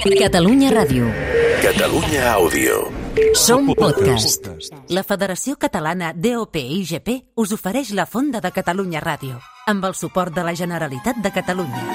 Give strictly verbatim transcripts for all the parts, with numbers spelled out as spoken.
Catalunya Ràdio. Catalunya Àudio. Som podcast. La Federació Catalana D O P I G P us ofereix la Fonda de Catalunya Ràdio, amb el suport de la Generalitat de Catalunya.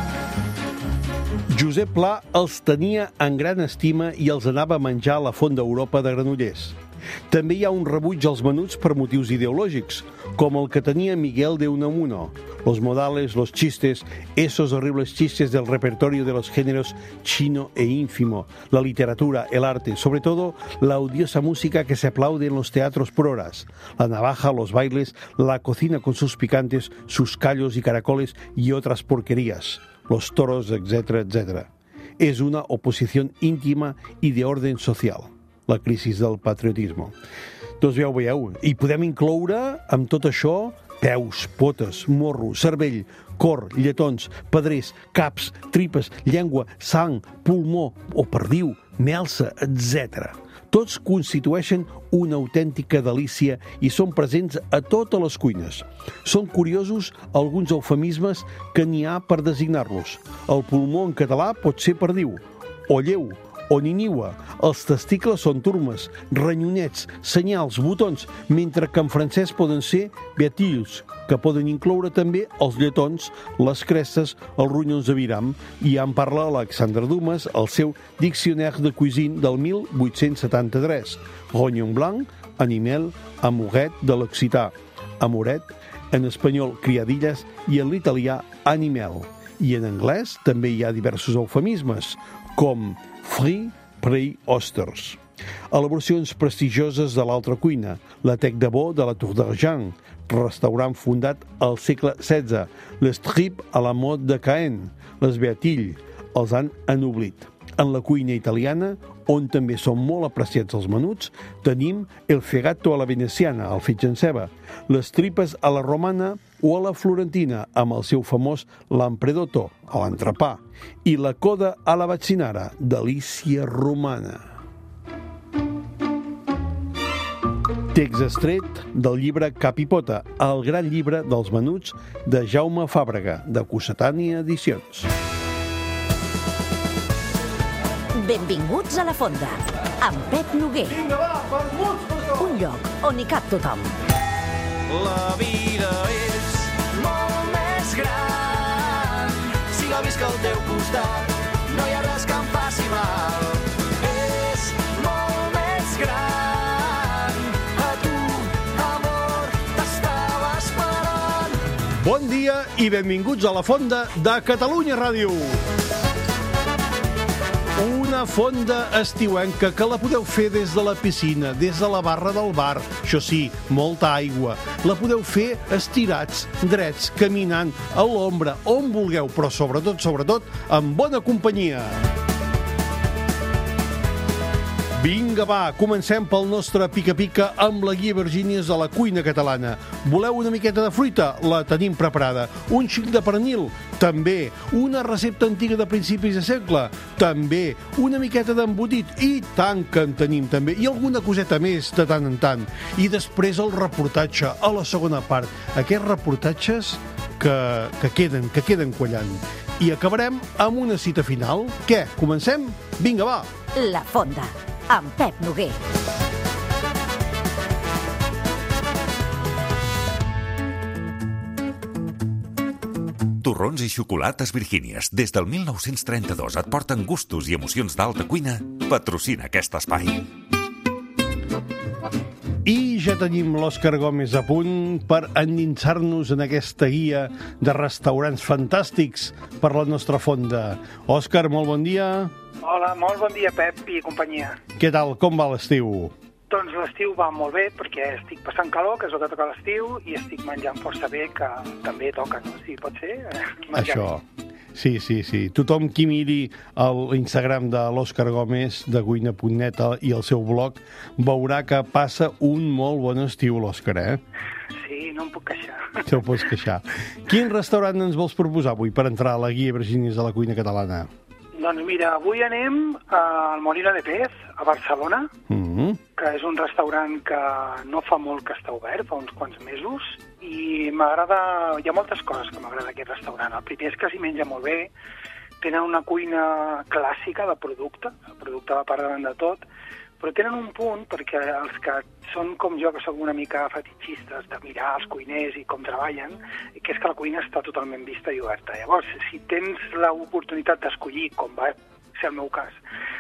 Josep Pla els tenia en gran estima i els anava a menjar a la Font d'Europa de Granollers. També hi ha un rebuig als menuts per motius ideològics, com el que tenia Miguel de Unamuno. Los modales, los chistes, esos horribles chistes del repertorio de los géneros chino e ínfimo, la literatura, el arte, sobre todo la odiosa música que se aplaude en los teatros por horas, la navaja, los bailes, la cocina con sus picantes, sus callos y caracoles y otras porquerías, los toros, etcétera, etcétera. Es una oposición íntima y de orden social. La crisi del patriotisme. Doncs ja ho veieu. I podem incloure amb tot això peus, potes, morro, cervell, cor, lletons, pedrers, caps, tripes, llengua, sang, pulmó o perdiu, melsa, etcètera. Tots constitueixen una autèntica delícia i són presents a totes les cuines. Són curiosos alguns eufemismes que n'hi ha per designar-los. El pulmó en català pot ser perdiu, o lleu, o niniua. Els testicles són turmes, ranyonets, senyals, botons, mentre que en francès poden ser beatilles, que poden incloure també els lletons, les crestes, els ronyons de viram, i en parla Alexandre Dumas al seu Dictionnaire de cuisine del mil vuit-cents setanta-tres. Rognon blanc, animal, amoret de l'occità, amoret, en espanyol criadilles i en l'italià animal. I en anglès també hi ha diversos eufemismes, com Free Prey Oysters. Elaboracions prestigioses de l'altra cuina, la Tec de Bo de la Tour d'Argent, restaurant fundat al segle setze, les Tripes à la mode de Caen, les Beatilles, els han ennoblit. En la cuina italiana, on també són molt apreciats els menuts, tenim el fegato a la veneciana, el fetge en ceba, les tripes a la romana o a la florentina, amb el seu famós lampredotto, a l'entrepà, i la coda a la vaccinara, delícia romana. Text estret del llibre Cap i Pota, el gran llibre dels menuts de Jaume Fàbrega, de Cossetània Edicions. Benvinguts a la Fonda, amb Pep Noguer. Vinga, va, vermuts, per favor! Un lloc on hi cap tothom. La vida és molt més gran si la visc al teu costat. No hi ha res que em faci mal. És molt més gran. A tu, amor, t'estava esperant. Bon dia i benvinguts a la Fonda de Catalunya Ràdio. Una fonda estiuenca que la podeu fer des de la piscina, des de la barra del bar. Això sí, molta aigua. La podeu fer estirats, drets, caminant, a l'ombra, on vulgueu, però sobretot, sobretot, amb bona companyia. Vinga, va, comencem pel nostre pica-pica amb la guia Virgínies de la cuina catalana. Voleu una miqueta de fruita? La tenim preparada. Un xic de pernil? També. Una recepta antiga de principis de segle? També. Una miqueta d'embotit? I tant que en tenim també. I alguna coseta més de tant en tant. I després el reportatge, a la segona part. Aquests reportatges que, que queden, que queden quallant. I acabarem amb una cita final. Què? Comencem? Vinga, va! La Fonda, amb Pep Noguer. Torrons i xocolates Virgínies. Des del mil nou-cents trenta-dos et porten gustos i emocions d'alta cuina. Patrocina aquest espai. I ja tenim l'Òscar Gómez a punt per endinsar-nos en aquesta guia de restaurants fantàstics per la nostra fonda. Òscar, molt bon dia. Hola, molt bon dia, Pep i companyia. Què tal? Com va l'estiu? Doncs l'estiu va molt bé perquè estic passant calor, que és el que toca l'estiu, i estic menjant força bé, que també toca, no? Si pot ser, eh, menjar Això. bé. Sí, sí, sí. Tothom qui miri l'Instagram de l'Òscar Gómez, de cuina punt net i el seu blog, veurà que passa un molt bon estiu, l'Òscar, eh? Sí, no em puc queixar. Te'l pots queixar. Quin restaurant ens vols proposar avui per entrar a la guia Virgínies de la cuina catalana? Doncs mira, avui anem al Molino de Pez, a Barcelona, Mm-hmm. que és un restaurant que no fa molt que està obert, fa uns quants mesos, i m'agrada... Hi ha moltes coses que m'agrada aquest restaurant. El primer és que s'hi menja molt bé, tenen una cuina clàssica de producte, el producte va per davant de tot, però tenen un punt, perquè els que són com jo, que som una mica fetitxistes de mirar els cuiners i com treballen, que és que la cuina està totalment vista i oberta. Llavors, si tens l'oportunitat d'escollir, com va ser el meu cas,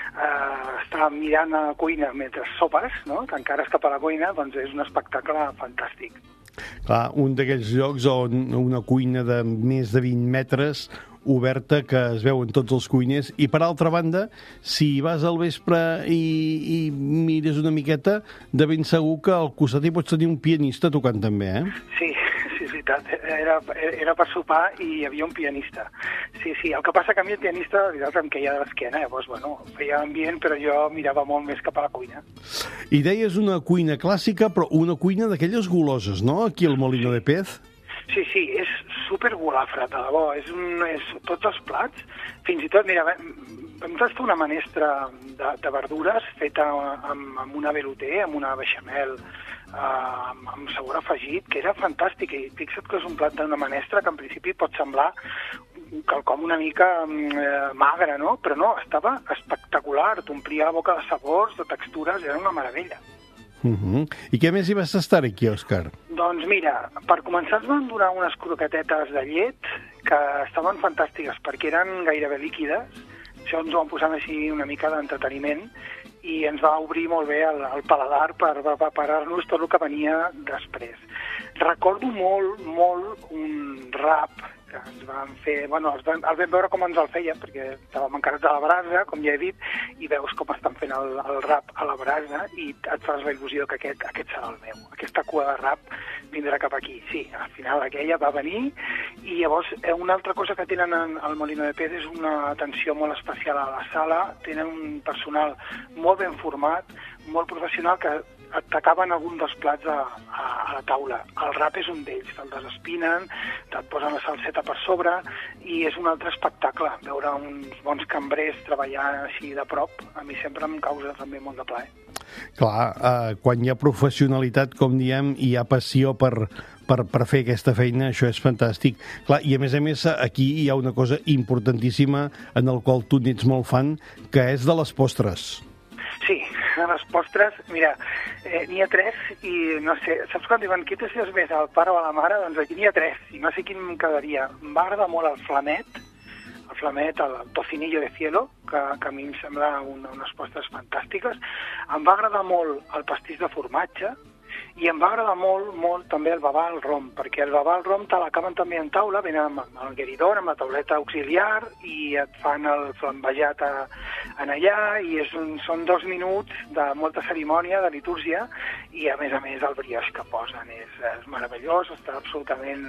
eh, estar mirant a la cuina mentre sopes, no? Que encara és cap a la cuina, doncs és un espectacle fantàstic. Clar, un d'aquells llocs on una cuina de més de vint metres oberta que es veuen tots els cuiners, i per altra banda, si vas al vespre i, i mires una miqueta, de ben segur que al costat hi pots tenir un pianista tocant també, eh? Sí, sí, és veritat, era, era per sopar i hi havia un pianista. Sí, sí, el que passa que a mi el pianista, la veritat, em queia de l'esquena, llavors, bueno, feia ambient, però jo mirava molt més cap a la cuina. I deies una cuina clàssica, però una cuina d'aquelles goloses, no?, aquí al Molino de Pez. Sí, sí, és super golafre, de debò. És, un, és tots els plats, fins i tot, mira, vam tastar una menestra de, de verdures feta amb, amb una velouté, amb una beixamel, eh, amb, amb sabor afegit, que era fantàstic. I fixa't que és un plat d'una menestra que en principi pot semblar quelcom una mica eh, magre, no? Però no, estava espectacular, t'omplia la boca de sabors, de textures, era una meravella. Uh-huh. I què més hi vas estar aquí, Òscar? Doncs mira, per començar ens van donar unes croquetetes de llet que estaven fantàstiques perquè eren gairebé líquides. Això ens ho van posar així una mica d'entreteniment i ens va obrir molt bé el, el paladar per preparar-nos tot el que venia després. Recordo molt, molt un rap que ens van fer, bueno, els vam, el vam veure com ens el feien, perquè estàvem encarats a la brasa, com ja he dit, i veus com estan fent el, el rap a la brasa i et fas la il·lusió que aquest, aquest serà el meu. Aquesta cua de rap vindrà cap aquí. Sí, al final aquella va venir i llavors una altra cosa que tenen al Molino de Pez és una atenció molt especial a la sala, tenen un personal molt ben format, molt professional, que t'acaben algun dels plats a, a, a la taula. El rap és un d'ells, te'l desespinen, te't posen la salseta per sobre i és un altre espectacle. Veure uns bons cambrers treballar així de prop, a mi sempre em causa també molt de plaer. Clar, eh, quan hi ha professionalitat, com diem, i hi ha passió per, per, per fer aquesta feina, això és fantàstic. Clar, i a més a més, aquí hi ha una cosa importantíssima en el qual tu n'ets molt fan, que és de les postres. Sí, les postres, mira, eh, n'hi ha tres i no sé, saps quan diuen qui t'has més al pare o a la mare? Doncs aquí n'hi ha tres i no sé quin em quedaria. Em va agradar molt el flamet, el flamet, el tocinillo de cielo, que, que a mi em sembla una, unes postres fantàstiques. Em va agradar molt el pastís de formatge i em va agradar molt, molt també el babà al rom, perquè el babà al rom te l'acaben també en taula, venen amb, amb el gueridor, amb la tauleta auxiliar i et fan el flambejat a, en allà i és un, són dos minuts de molta cerimònia, de litúrgia i a més a més el brioix que posen és, és meravellós, està absolutament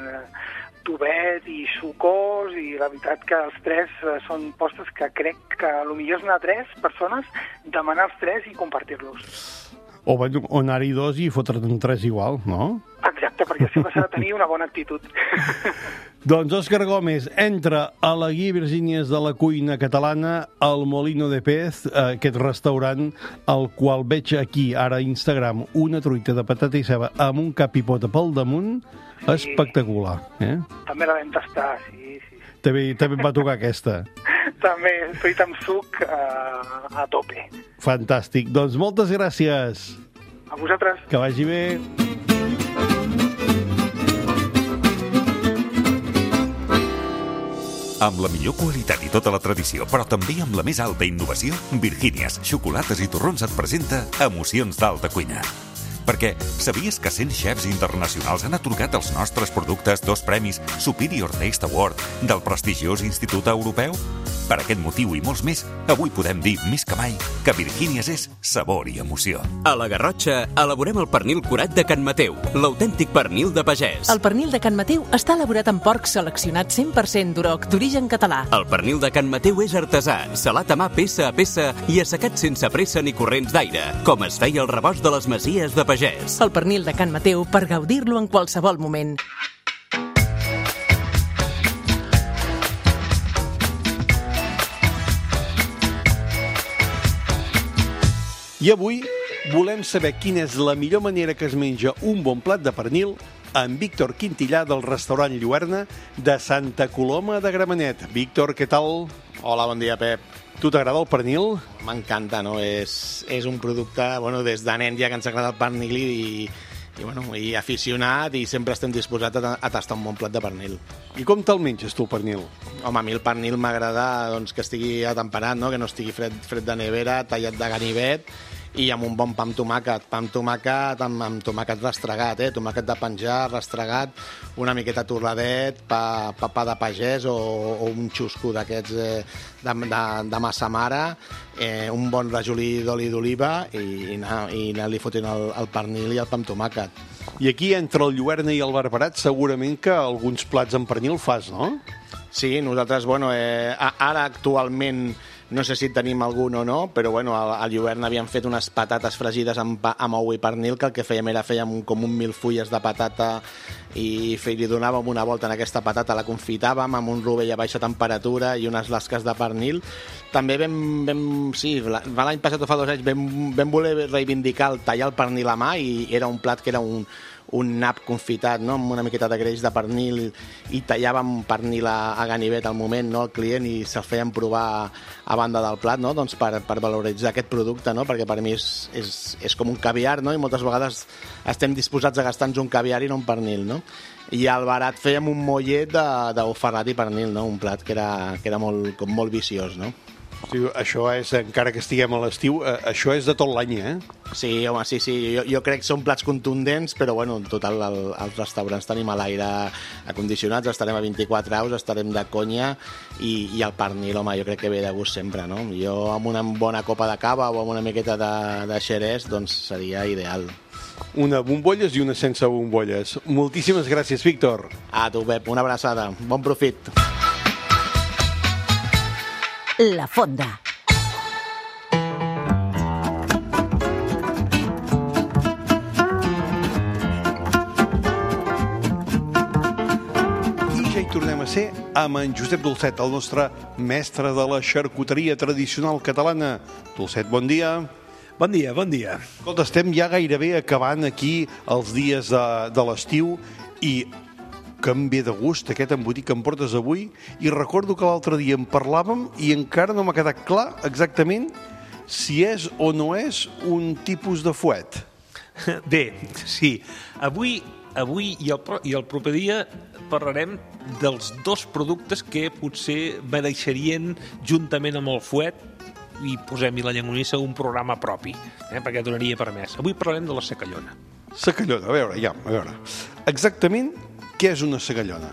tovet i sucós i la veritat que els tres són postres que crec que potser és anar a tres persones, demanar els tres i compartir-los. O, o anar-hi dos i fotre'n tres igual, no? Exacte, perquè sempre s'ha de tenir una bona actitud. Doncs Òscar Gómez entra a la Guia Virgínies de la cuina catalana al Molino de Pez, aquest restaurant al qual veig aquí ara a Instagram una truita de patata i ceba amb un cap i pota pel damunt, sí. Espectacular. Eh? També la vam tastar, sí, sí. També, també em va tocar aquesta. També, fruita amb suc uh, a tope. Fantàstic. Doncs moltes gràcies. A vosaltres. Que vagi bé. Amb la millor qualitat i tota la tradició, però també amb la més alta innovació, Virgínies, xocolates i torrons et presenta Emocions d'Alta Cuina. Perquè sabies que cent xefs internacionals han atorgat als nostres productes dos premis Superior Taste Award del prestigiós Institut Europeu? Per aquest motiu i molts més, avui podem dir més que mai que Virgínies és sabor i emoció. A la Garrotxa elaborem el pernil curat de Can Mateu, l'autèntic pernil de pagès. El pernil de Can Mateu està elaborat amb porc seleccionat cent per cent d'Uroc, d'origen català. El pernil de Can Mateu és artesà, salat a mà peça a peça i assecat sense pressa ni corrents d'aire, com es feia el rebost de les masies de pagès. El pernil de Can Mateu per gaudir-lo en qualsevol moment. I avui volem saber quina és la millor manera que es menja un bon plat de pernil amb Víctor Quintillà del restaurant Lluerna de Santa Coloma de Gramenet. Víctor, què tal? Hola, bon dia, Pep. Tu t'agrada el pernil? M'encanta, no? És, és un producte, bueno, des de nen ja que ens agrada el pernil i, i, bueno, i aficionat, i sempre estem disposats a, a tastar un bon plat de pernil. I com te'l menges tu, el pernil? Home, a mi el pernil m'agrada doncs, que estigui atemperat, no? Que no estigui fred, fred de nevera, tallat de ganivet, i amb un bon pa amb tomàquet, pa amb tomàquet, amb, amb tomàquet restregat, eh? Tomàquet de penjar, restregat, una miqueta torradet, pa, pa, pa de pagès o, o un xusco d'aquests eh, de, de, de massa mare, eh, un bon rajolí d'oli d'oliva i, i anar, i anar-li fotent el, el pernil i el pa amb tomàquet. I aquí, entre el Lluerna i el Barberat, segurament que alguns plats amb pernil fas, no? Sí, nosaltres, bueno, eh, ara actualment no sé si tenim algun o no, però bueno, a Lluerna havíem fet unes patates fregides amb, amb ou i pernil, que el que fèiem era fèiem un, com un mil fulles de patata i li donàvem una volta en aquesta patata, la confitàvem amb un rovell a baixa temperatura i unes lasques de pernil. També vam, vam sí, l'any passat o fa dos anys vam, vam voler reivindicar el tallar el pernil a mà, i era un plat que era un, un nap confitat, no? Amb una miqueta de greix de pernil, i tallàvem pernil a, a ganivet al moment, no? Al client, i se'l feien provar a banda del plat, no? Doncs per, per valoritzar aquest producte, no? Perquè per mi és, és, és com un caviar, no? I moltes vegades estem disposats a gastar-nos un caviar i no un pernil, no? I al barat fèiem un mollet d'ou ferrat i pernil, no? Un plat que era, que era molt, com molt viciós, no? Sí, això és, encara que estiguem a l'estiu, eh, això és de tot l'any, eh? Sí, home, sí, sí. Jo, jo crec que són plats contundents, però, bueno, en total, el, els restaurants tenim a l'aire acondicionats, estarem a vint-i-quatre graus, estarem de conya, i, i el pernil, home, jo crec que ve de gust sempre, no? Jo, amb una bona copa de cava o amb una miqueta de, de xerès, doncs seria ideal. Una bombolles i una sense bombolles. Moltíssimes gràcies, Víctor. A tu, Pep, una abraçada. Bon profit. La Fonda. I ja hi tornem a ser amb en Josep Dolcet, el nostre mestre de la xarcuteria tradicional catalana. Dolcet, bon dia. Bon dia, bon dia. Escolta, estem ja gairebé acabant aquí els dies de, de l'estiu, i que em ve de gust aquest embotit que em portes avui, i recordo que l'altre dia en parlàvem i encara no m'ha quedat clar exactament si és o no és un tipus de fuet. Bé, sí. Avui, avui i, el, i el proper dia parlarem dels dos productes que potser mereixerien, juntament amb el fuet, i posem-hi la llonganissa, un programa propi, eh, perquè donaria per més. Avui parlarem de la secallona. Secallona, a veure, ja, a veure. Exactament què és una secallona?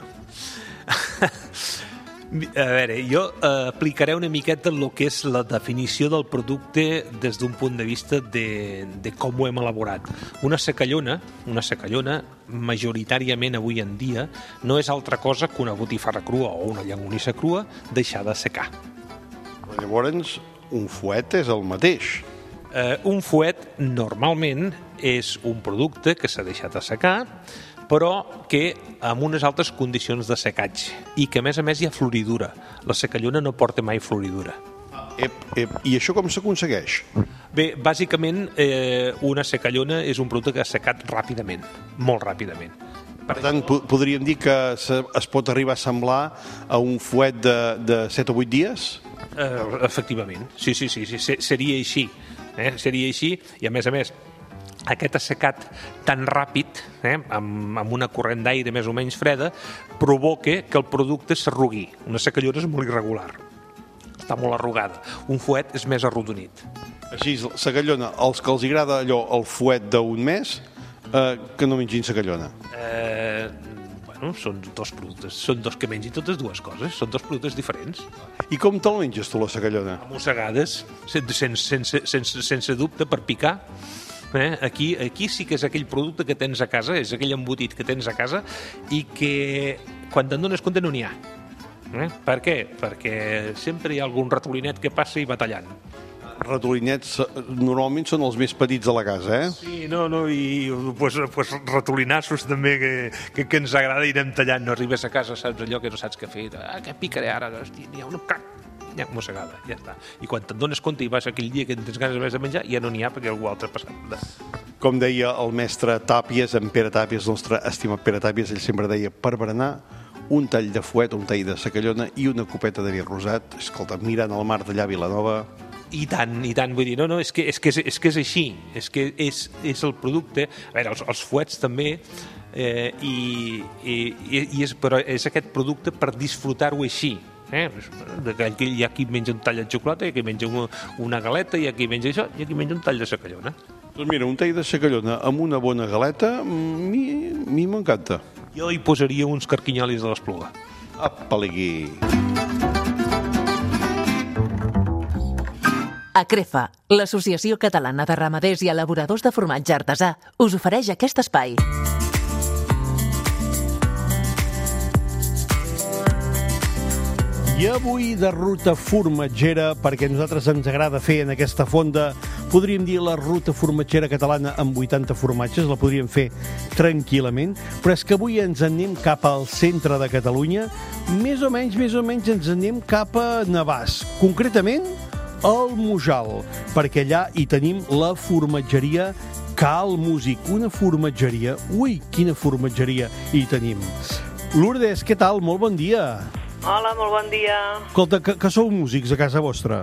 A veure, jo eh, aplicaré una miqueta el que és la definició del producte des d'un punt de vista de, de com ho hem elaborat. Una secallona, una secallona, majoritàriament avui en dia, no és altra cosa que una botifarra crua o una llonganissa crua deixada a secar. Llavors, un fuet és el mateix. Eh, un fuet, normalment, és un producte que s'ha deixat a secar, però que amb unes altres condicions de secatge, i que a més a més hi ha floridura. La secallona no porta mai floridura. Ep, ep. I això com s'aconsegueix? Bé, bàsicament eh, una secallona és un producte que ha secat ràpidament, molt ràpidament. Per tant, podríem dir que es pot arribar a semblar a un fuet de, de set o vuit dies? Eh, efectivament, sí, sí, sí, sí, seria així, eh? Seria així, i a més a més, aquest assecat tan ràpid, eh, amb, amb una corrent d'aire més o menys freda, provoca que el producte s'arrugui. Una secallona és molt irregular, està molt arrugada. Un fuet és més arrodonit. Així, secallona, els que els agrada allò, el fuet d'un mes, eh, que no mengin secallona. Eh, bueno, són dos productes, són dos que mengin totes dues coses, són dos productes diferents. I com te'l menges tu, la secallona? Mossegades, sense, sense, sense, sense dubte, per picar. Eh? Aquí, aquí sí que és aquell producte que tens a casa, és aquell embotit que tens a casa i que quan te'n dones compte no n'hi ha. Eh? Per què? Perquè sempre hi ha algun ratolinet que passa i va tallant. Ratolinets normalment són els més petits de la casa, eh? Sí, no, no, i pues, pues, ratolinassos també que, que, que ens agrada i anem tallant. No arribes a casa, saps allò que no saps què fer. Ah, què picaré ara? Hosti, n'hi ha una cac. Ja, mossegada, ja està. I quan te'n dones compte i vas aquell dia que tens ganes de menjar, ja no n'hi ha perquè algú altre ha passat. Com deia el mestre Tàpies, en Pere Tàpies, el nostre estimat Pere Tàpies, ell sempre deia, per berenar, un tall de fuet, un tall de secallona i una copeta de vi rosat. Escolta, mirant el mar d'allà a Vilanova... I tant, i tant, vull dir, no, no, és que és, que és, és, que és així, és que és, és el producte, a veure, els, els fuets també, eh, i, i, i és, però és aquest producte per disfrutar-ho així, eh? Hi ha qui menja un tall de xocolata, hi ha qui menja una, una galeta, hi ha qui menja això, i hi ha qui menja un tall de secallona. Doncs mira, un tall de secallona amb una bona galeta, a mi, a mi m'encanta. Jo hi posaria uns carquinyolis de l'Espluga. Apa-ligui! Acrefa, l'Associació Catalana de Ramaders i Elaboradors de Formatge Artesà, us ofereix aquest espai. I avui de ruta formatgera, perquè a nosaltres ens agrada fer en aquesta fonda, podríem dir la ruta formatgera catalana amb vuitanta formatges, la podríem fer tranquil·lament, però és que avui ens anem cap al centre de Catalunya, més o menys, més o menys ens anem cap a Navàs, concretament al Mujal, perquè allà hi tenim la formatgeria Cal Músic, una formatgeria, ui, quina formatgeria hi tenim. Lourdes, què tal? Molt bon dia. Hola, molt bon dia. Escolta, que, que sou músics a casa vostra?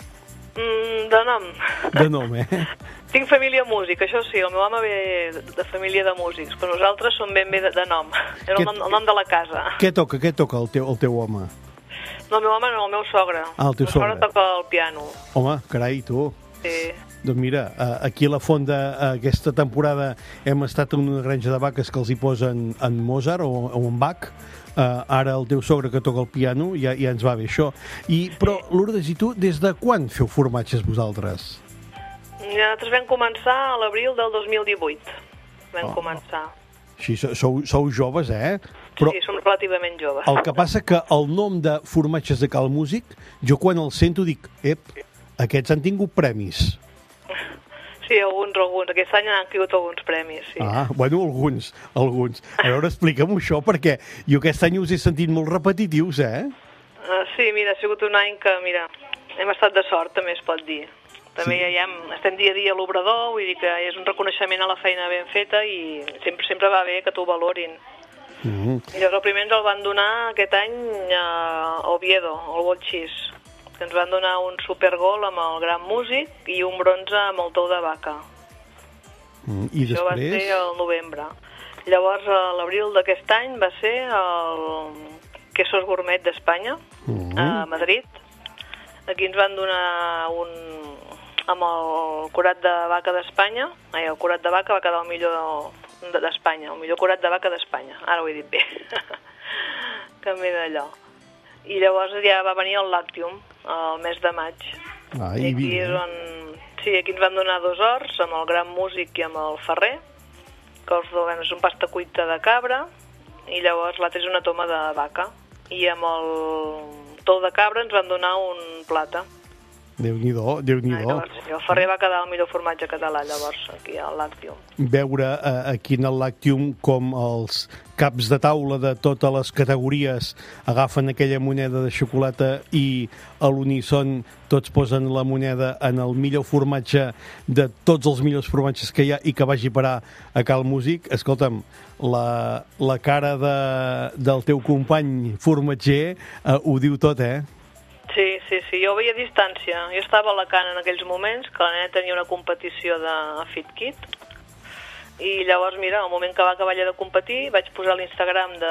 Mm, de nom. De nom, eh? Tinc família músic, això sí, el meu home ve de família de músics, però nosaltres som ben bé de, de nom. És el, nom, el nom de la casa. Què toca, què toca el teu, el teu home? No, el meu home no, el meu sogre. Ah, el teu sogre. El meu sogre toca el piano. Home, carai, tu. Sí. Doncs mira, aquí a la Fonda aquesta temporada hem estat en una granja de vaques que els hi posen en Mozart o, o en Bach. Uh, ara el teu sogre que toca el piano ja, ja ens va bé això. I, però, Lourdes, i tu, des de quan feu formatges vosaltres? Nosaltres vam començar a l'abril del dos mil divuit. Vam oh. començar. Així, sou, sou joves, eh? Però sí, som relativament joves. El que passa que el nom de formatges de Cal Músic, jo quan el sento dic, ep, aquests han tingut premis. Sí, alguns, alguns. Aquest any han caigut alguns premis, sí. Ah, bueno, alguns, alguns. A veure, explica'm això, perquè jo aquest any us he sentit molt repetitius, eh? Uh, sí, mira, ha sigut un any que, mira, hem estat de sort, també es pot dir. També sí. ja hem, estem dia a dia a l'obrador, vull dir que és un reconeixement a la feina ben feta i sempre, sempre va bé que t'ho valorin. Mm-hmm. I llavors el primer ens el van donar aquest any a Oviedo, al Bolxís, que ens van donar un supergol amb el gran músic i un bronze amb el tou de vaca. Mm, I Això després? va ser al novembre. Llavors, a l'abril d'aquest any va ser el Quesos Gourmet d'Espanya, mm. a Madrid. Aquí ens van donar un... amb el curat de vaca d'Espanya. Ai, el curat de vaca va quedar el millor d'Espanya, el millor curat de vaca d'Espanya. Ara ho he dit bé. Canvi d'allò. I llavors ja va venir el Lactium, el mes de maig. Ah, I aquí és on... Sí, aquí ens van donar dos horts, amb el gran músic i amb el ferrer, que els dos, és un pasta cuita de cabra, i llavors l'altre és una toma de vaca. I amb el tou de cabra ens van donar un plata. Déu-n'hi-do, Déu-n'hi-do. El ferrer va quedar el millor formatge català, llavors, aquí al Lactium. Veure eh, aquí en el Lactium com els caps de taula de totes les categories agafen aquella moneda de xocolata i a l'uníson tots posen la moneda en el millor formatge de tots els millors formatges que hi ha i que vagi parar a Cal Músic. Escolta'm, la, la cara de, del teu company formatger eh, ho diu tot, eh? Sí, sí, sí, jo ho veia a distància. Jo estava a Alacant en aquells moments, que la nena tenia una competició de Fit Kit, i llavors, mira, al moment que va acabar allà de competir, vaig posar l'Instagram de...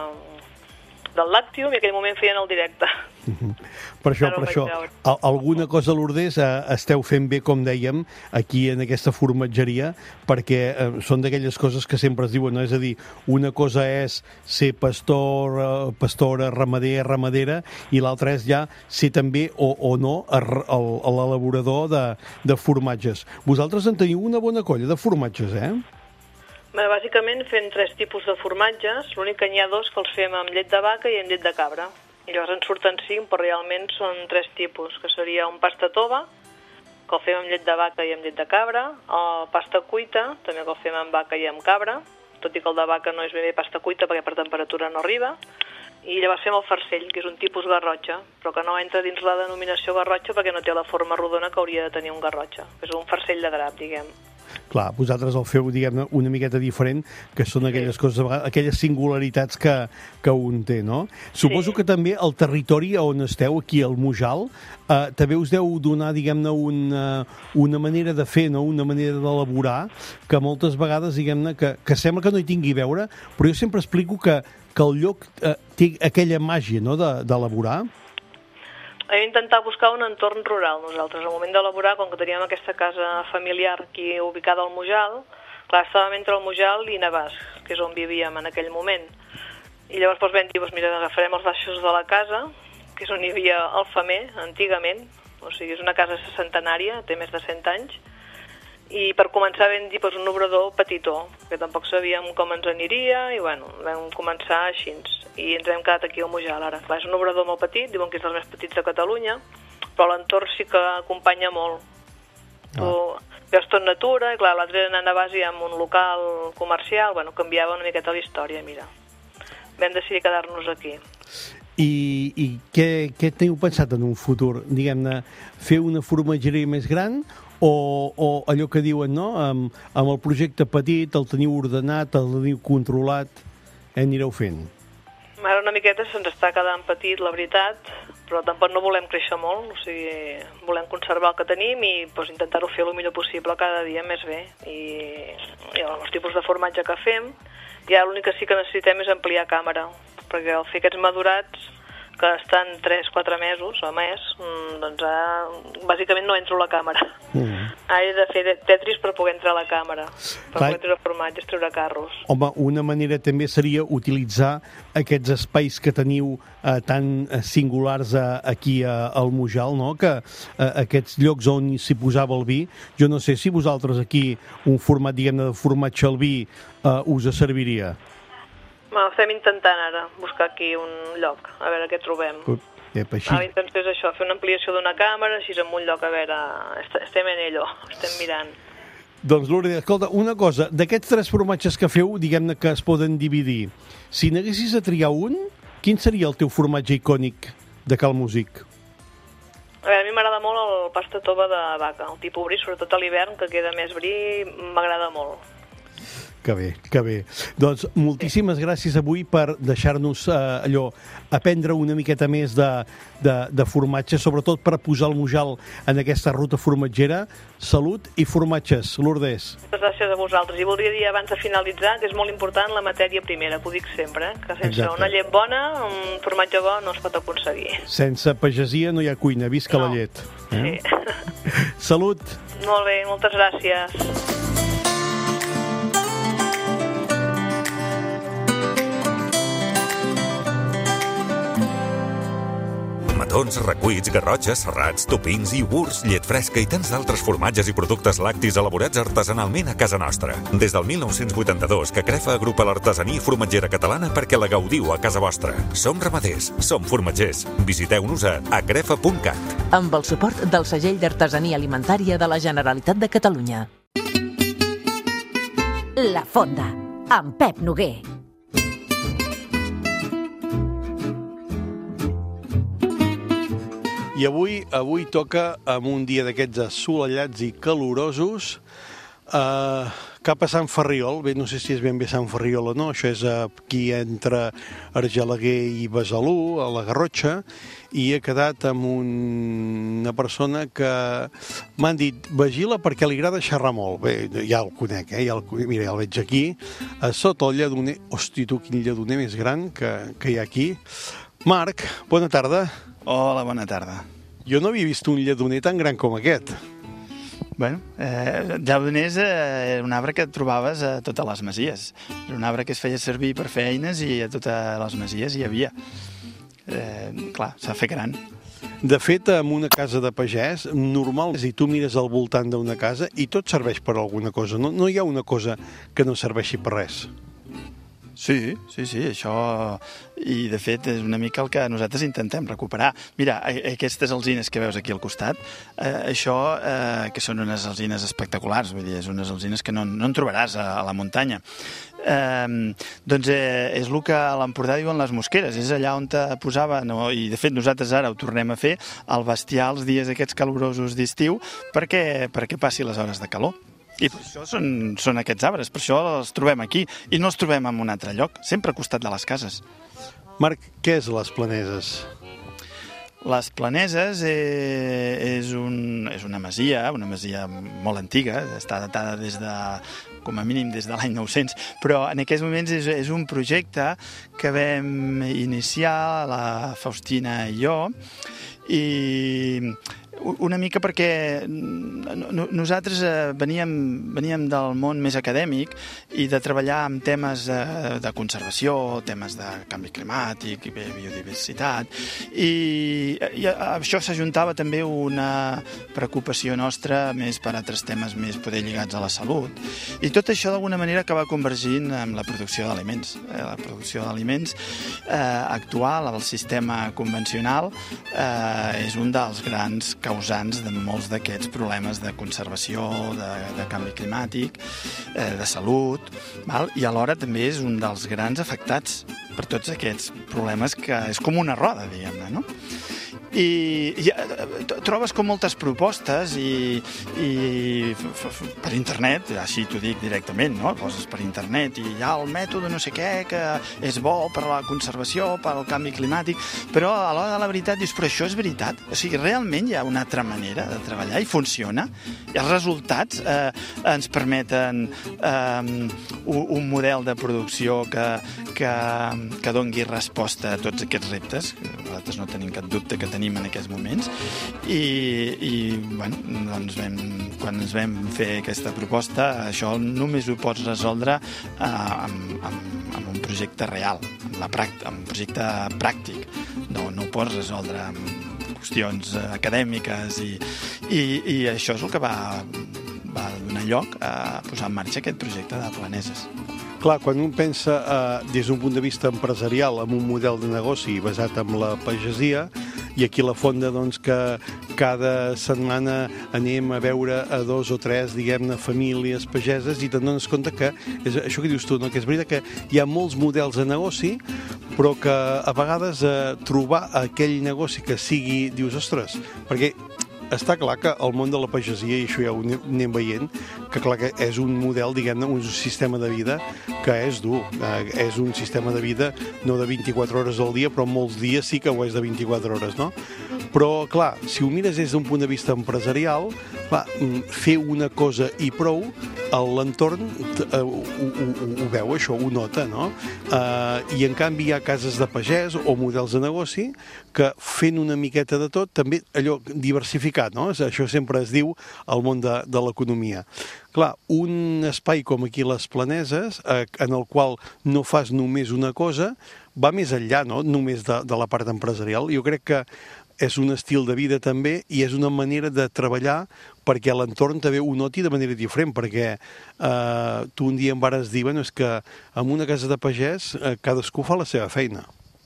del Lactium i en aquell moment feien el directe. Per això, per això, alguna cosa, Lourdes, esteu fent bé, com dèiem, aquí en aquesta formatgeria, perquè eh, són d'aquelles coses que sempre es diuen, no? És a dir, una cosa és ser pastor, eh, pastora, ramader, ramadera, i l'altra és ja ser també, o, o no, l'elaborador de, de formatges. Vosaltres en teniu una bona colla de formatges, eh? Bé, bàsicament fem tres tipus de formatges, l'únic que n'hi ha dos que els fem amb llet de vaca i amb llet de cabra. I llavors en surten cinc, però realment són tres tipus, que seria un pasta tova, que el fem amb llet de vaca i amb llet de cabra, el pasta cuita, també que el fem amb vaca i amb cabra, tot i que el de vaca no és ben bé pasta cuita perquè per temperatura no arriba, i llavors fem el farcell, que és un tipus garrotxa, però que no entra dins la denominació garrotxa perquè no té la forma rodona que hauria de tenir un garrotxa. És un farcell de drap, diguem. Clar, vosaltres el feu, diguem-ne, una miqueta diferent, que són aquelles sí. coses, aquelles singularitats que, que un té, no? Suposo sí. que també el territori on esteu, aquí al Mujal, eh, també us deu donar, diguem-ne, una, una manera de fer, no? Una manera d'elaborar, que moltes vegades, diguem-ne, que, que sembla que no hi tingui a veure, però jo sempre explico que, que el lloc eh, té aquella màgia, no?, d'elaborar. Hem intentat buscar un entorn rural, nosaltres. Al moment d'elaborar, com que teníem aquesta casa familiar aquí ubicada al Mujal, clar, estàvem entre el Mujal i Navàs, que és on vivíem en aquell moment. I llavors doncs, vam dir, doncs, mira, agafarem els baixos de la casa, que és on hi havia el femer, antigament, o sigui, és una casa centenària, té més de cent anys, i per començar vam dir doncs, un obrador petitó, que tampoc sabíem com ens aniria, i bueno, vam començar així, i ens hem quedat aquí al Mujal ara. Clar, és un obrador molt petit, diuen que és dels més petits de Catalunya, però l'entorn sí que acompanya molt. Ah. Tu veus tot natura, i clar, l'altre era a Navàs i amb un local comercial, bueno, canviava una miqueta la història, mira. Vam decidir quedar-nos aquí. I, i què, què teniu pensat en un futur? Diguem-ne, fer una formatgeria més gran o, o allò que diuen, no? Amb, amb el projecte petit, el teniu ordenat, el teniu controlat, eh, anireu fent? Ara una miqueta se'ns està quedant petit, la veritat, però tampoc no volem créixer molt, o sigui, volem conservar el que tenim i doncs, intentar-ho fer el millor possible cada dia més bé. I, i els tipus de formatge que fem, ja l'únic que sí que necessitem és ampliar càmera, perquè al fer aquests madurats, que estan tres quatre mesos o més, doncs ara, bàsicament no entro a la càmera. Mm. Ara he de fer tetris per poder entrar a la càmera, per Clar. poder treure formatges, treure carros. Home, una manera també seria utilitzar aquests espais que teniu eh, tan singulars eh, aquí eh, al Mujal, no? Que eh, aquests llocs on s'hi posava el vi, jo no sé si vosaltres aquí un format, diguem-ne, de formatge al vi eh, us serviria. Bueno, estem intentant ara buscar aquí un lloc, a veure què trobem. Ep, així. La intenció és això, fer una ampliació d'una càmera, així en un lloc, a veure, estem en ello, estem mirant. Doncs Lourdes, escolta, una cosa, d'aquests tres formatges que feu, diguem-ne que es poden dividir, si n'haguessis de triar un, quin seria el teu formatge icònic de Cal Músic? A veure, a mi m'agrada molt el pasta tova de vaca, el tipus brie, sobretot a l'hivern, que queda més brie, m'agrada molt. Que bé, que bé. Doncs moltíssimes gràcies avui per deixar-nos eh, allò, aprendre una miqueta més de, de, de formatge, sobretot per posar el Mujal en aquesta ruta formatgera. Salut i formatges, Lourdes. Moltes gràcies a vosaltres. I voldria dir abans de finalitzar que és molt important la matèria primera, que ho dic sempre, eh? Que sense Exacte. una llet bona, un formatge bo no es pot aconseguir. Sense pagesia no hi ha cuina, visca no. la llet. Eh? Sí. Salut. Molt bé, moltes gràcies. Matons, recuits, garrotxes, serrats, topins, iogurts, llet fresca i tants d'altres formatges i productes lactis elaborats artesanalment a casa nostra. Des del mil nou-cents vuitanta-dos que Crefa agrupa l'artesania formatgera catalana perquè la gaudiu a casa vostra. Som ramaders, som formatgers. Visiteu-nos a acrefa punt cat. Amb el suport del segell d'artesania alimentària de la Generalitat de Catalunya. La Fonda, amb Pep Noguer. I avui avui toca, amb un dia d'aquests assolellats i calorosos, eh, cap a Sant Ferriol. Bé, no sé si és ben bé Sant Ferriol o no, això és aquí entre Argelaguer i Besalú, a la Garrotxa, i he quedat amb un... una persona que m'han dit vigila perquè li agrada xerrar molt. Bé, ja el conec, eh? Ja el, mira, ja el veig aquí, a sota el lledoner. Hosti, tu, quin lledoner més gran que, que hi ha aquí. Marc, bona tarda. Hola, bona tarda. Jo no havia vist un lledoner tan gran com aquest. Bueno, eh, lledoners eh, era un arbre que trobaves a totes les masies. Era un arbre que es feia servir per fer eines i a totes les masies hi havia. Eh, clar, s'ha fet gran. De fet, en una casa de pagès, normal, si tu mires al voltant d'una casa i tot serveix per alguna cosa. No, no hi ha una cosa que no serveixi per res. Sí, sí, sí, això... I, de fet, és una mica el que nosaltres intentem recuperar. Mira, aquestes alzines que veus aquí al costat, eh, això, eh, que són unes alzines espectaculars, vull dir, és unes alzines que no, no en trobaràs a, a la muntanya. Eh, doncs eh, és el que a l'Empordà diuen les mosqueres, és allà on te posaven, no? I de fet nosaltres ara ho tornem a fer, el bestiar els dies aquests calorosos d'estiu perquè, perquè passi les hores de calor. I per això són, són aquests arbres, per això els trobem aquí i no els trobem en un altre lloc, sempre al costat de les cases. Marc, què és les Planeses? Les Planeses eh, és, un, és una masia, una masia molt antiga, està datada des de, com a mínim des de l'any nou-cents, però en aquests moments és, és un projecte que vam iniciar la Faustina i jo, i una mica perquè nosaltres veníem, veníem del món més acadèmic i de treballar amb temes de, de conservació, temes de canvi climàtic i biodiversitat, i, i això s'ajuntava també una preocupació nostra més per altres temes més poder lligats a la salut, i tot això d'alguna manera acaba convergint amb la producció d'aliments. La producció d'aliments eh, actual, el sistema convencional, eh, és un dels grans causants de molts d'aquests problemes de conservació, de, de canvi climàtic, eh, de salut, val? I alhora també és un dels grans afectats per tots aquests problemes, que és com una roda, diguem-ne, no? I, i trobes com moltes propostes i, i f, f, per internet, així t'ho dic directament, no? Poses per internet i hi ha el mètode no sé què que és bo per la conservació, per al canvi climàtic, però a l'hora de la veritat dius, però això és veritat? O sigui, realment hi ha una altra manera de treballar i funciona? I els resultats eh, ens permeten eh, un, un model de producció que, que, que dongui resposta a tots aquests reptes, que nosaltres no tenim cap dubte que tenim en aquests moments, i, i bueno, doncs vam, quan ens vam fer aquesta proposta, això només ho pots resoldre eh, amb, amb, amb un projecte real, amb, la pràct, amb un projecte pràctic, no, no ho pots resoldre amb qüestions acadèmiques, i, i, i això és el que va, va donar lloc a posar en marxa aquest projecte de Planeses. Clar, quan un pensa eh, des d'un punt de vista empresarial en un model de negoci basat en la pagesia, i aquí a la Fonda, doncs, que cada setmana anem a veure a dos o tres, diguem-ne, famílies pageses, i te'n dones compte que, és això que dius tu, no? Que és veritat que hi ha molts models de negoci, però que a vegades eh, trobar aquell negoci que sigui, dius, ostres, perquè està clar que el món de la pagesia, i això ja ho anem veient, que clar que és un model, diguem-ne, un sistema de vida que és dur. Eh, és un sistema de vida no de vint-i-quatre hores al dia, però molts dies sí que ho és de vint-i-quatre hores, no? Però, clar, si ho mires des d'un punt de vista empresarial, clar, fer una cosa i prou, l'entorn ho, ho, ho veu, això, ho nota, no? Eh, I, en canvi, hi ha cases de pagès o models de negoci que, fent una miqueta de tot, també allò diversificat, no? Això sempre es diu al món de, de l'economia. Clar, un espai com aquí les Planeses, eh, en el qual no fas només una cosa, va més enllà, no?, només de, de la part empresarial. Jo crec que és un estil de vida també, i és una manera de treballar perquè l'entorn també ho noti de manera diferent, perquè eh, tu un dia em vares dir, bueno, és que en una casa de pagès eh, cadascú fa la seva feina.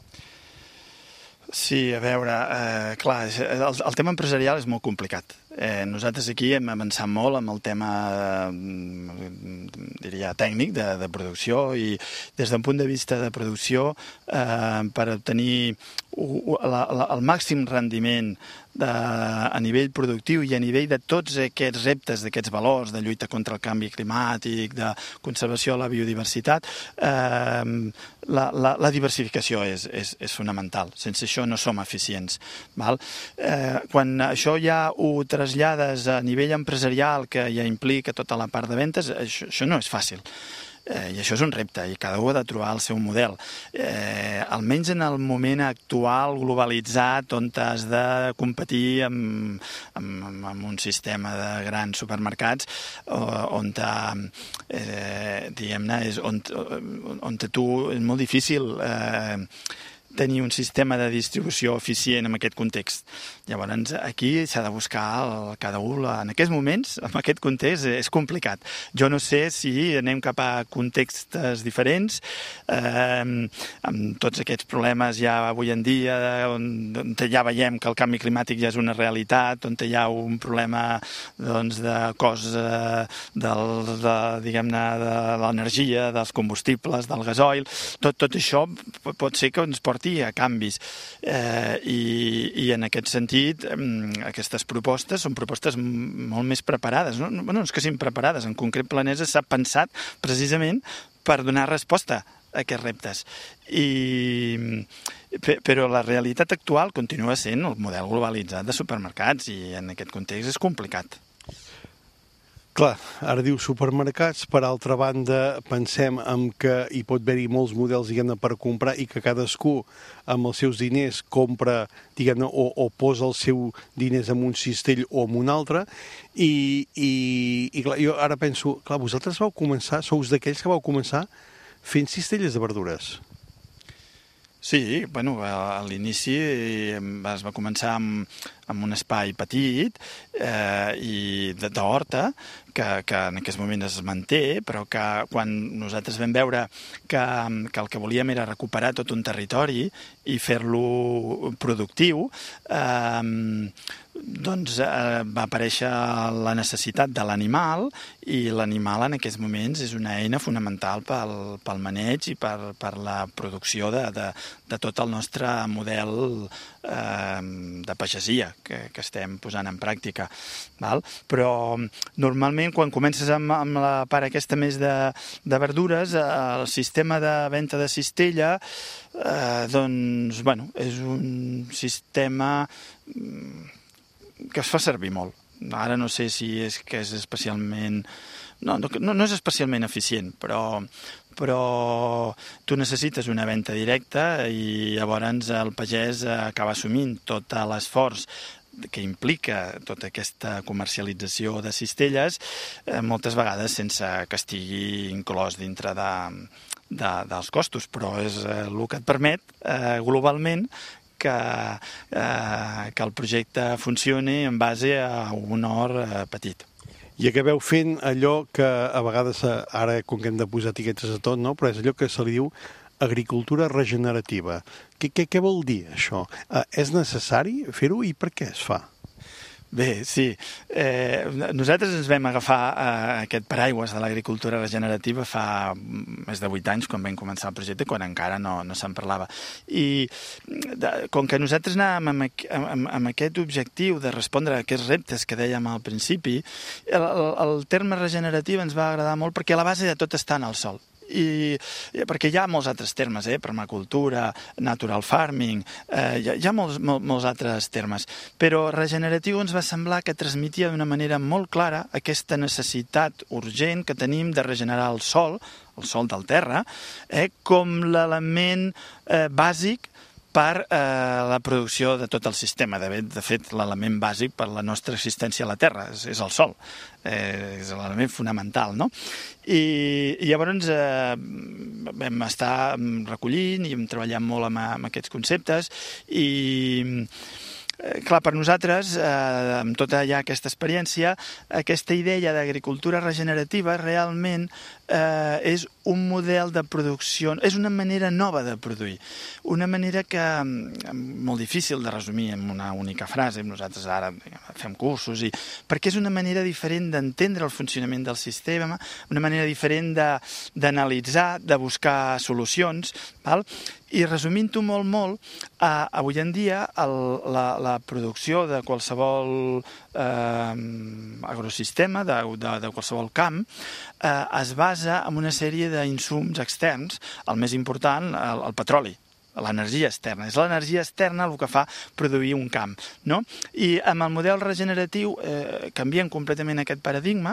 Sí, a veure, eh, clar, el, el tema empresarial és molt complicat. Eh, nosaltres aquí hem avançat molt amb el tema, eh, diria, tècnic de, de producció, i des d'un punt de vista de producció, eh, per obtenir la, la, el màxim rendiment de, a nivell productiu i a nivell de tots aquests reptes, d'aquests valors de lluita contra el canvi climàtic, de conservació de la biodiversitat, eh, la, la, la diversificació és, és, és fonamental. Sense això no som eficients. Val? Eh, quan això ja ho trasllades a nivell empresarial, que ja implica tota la part de ventes, això, això no és fàcil. Eh, I això és un repte, i cada un ha de trobar el seu model. Eh, almenys en el moment actual globalitzat, on has de competir amb, amb, amb un sistema de grans supermercats, on, eh, diguem-ne, és on, on tu és molt difícil eh, tenir un sistema de distribució eficient en aquest context. Llavors, aquí s'ha de buscar el, cada un, en aquests moments, en aquest context, és complicat. Jo no sé si anem cap a contextes diferents, eh, amb tots aquests problemes ja avui en dia, on, on ja veiem que el canvi climàtic ja és una realitat, on hi ha un problema, doncs, de cost eh, del, de, diguem-ne, de l'energia, dels combustibles, del gasoil, tot, tot això pot ser que ens porti convertir a canvis. Eh, i, I en aquest sentit, aquestes propostes són propostes molt més preparades. No, no, no és que siguin preparades, en concret Planesa s'ha pensat precisament per donar resposta a aquests reptes. I, però la realitat actual continua sent el model globalitzat de supermercats i en aquest context és complicat. Clar, ara diu supermercats, per altra banda pensem en que hi pot haver-hi molts models, diguem-ne, per comprar i que cadascú amb els seus diners compra, diguem-ne, o, o posa els seus diners en un cistell o en un altre, i, i, i clar, jo ara penso, clar, vosaltres vau començar, sous d'aquells que vau començar fent cistelles de verdures. Sí, bueno, a l'inici es va començar amb, amb un espai petit eh, i d'horta, que, que en aquest moment es manté, però que quan nosaltres vam veure que, que el que volíem era recuperar tot un territori i fer-lo productiu, eh, doncs eh, va aparèixer la necessitat de l'animal, i l'animal en aquests moments és una eina fonamental pel, pel maneig i per, per la producció de, de, de tot el nostre model eh, de pagesia que, que estem posant en pràctica. Val? Però normalment quan comences amb, amb la part aquesta més de, de verdures, el sistema de venda de cistella eh, doncs, bueno, és un sistema que es fa servir molt. Ara no sé si és que és especialment... No, no, no és especialment eficient, però, però tu necessites una venda directa i llavors el pagès acaba assumint tot l'esforç que implica tota aquesta comercialització de cistelles, eh, moltes vegades sense que estigui inclòs dintre de, de, dels costos, però és eh, el que et permet eh, globalment que, eh, que el projecte funcioni en base a un hort eh, petit. I acabeu fent allò que a vegades, ara com que hem de posar etiquetes a tot, no? Però és allò que se li diu agricultura regenerativa. Què, què, què vol dir això? Eh, és necessari fer-ho i per què es fa? Bé, sí. Eh, nosaltres ens vam agafar eh, aquest paraigües de l'agricultura regenerativa fa més de vuit anys, quan vam començar el projecte, quan encara no, no se'n parlava. I de, com que nosaltres anàvem amb, amb, amb aquest objectiu de respondre a aquests reptes que dèiem al principi, el, el, el terme regeneratiu ens va agradar molt perquè la base de tot està en el sol. I, perquè hi ha molts altres termes, eh? Permacultura, natural farming, eh, hi ha, hi ha molts, molts, molts altres termes, però regeneratiu ens va semblar que transmetia d'una manera molt clara aquesta necessitat urgent que tenim de regenerar el sòl, el sòl del terra, eh? com l'element eh, bàsic per eh, la producció de tot el sistema. De fet, de fet l'element bàsic per la nostra existència a la Terra és, és el Sol. Eh, és l'element fonamental, no? I, i llavors eh, vam estar recollint i hem treballat molt amb, amb aquests conceptes i... Clar, per nosaltres, eh, amb tota ja aquesta experiència, aquesta idea d'agricultura regenerativa realment eh, és un model de producció, és una manera nova de produir, una manera que molt difícil de resumir en una única frase. Nosaltres ara fem cursos, i perquè és una manera diferent d'entendre el funcionament del sistema, una manera diferent d'analitzar, de, de buscar solucions, val? I resumint-ho molt, molt, eh, avui en dia el, la, la producció de qualsevol eh, agrosistema, de, de, de qualsevol camp, eh, es basa en una sèrie d'insums externs, el més important, el, el petroli, l'energia externa. És l'energia externa el que fa produir un camp, no? I amb el model regeneratiu eh, canviem completament aquest paradigma,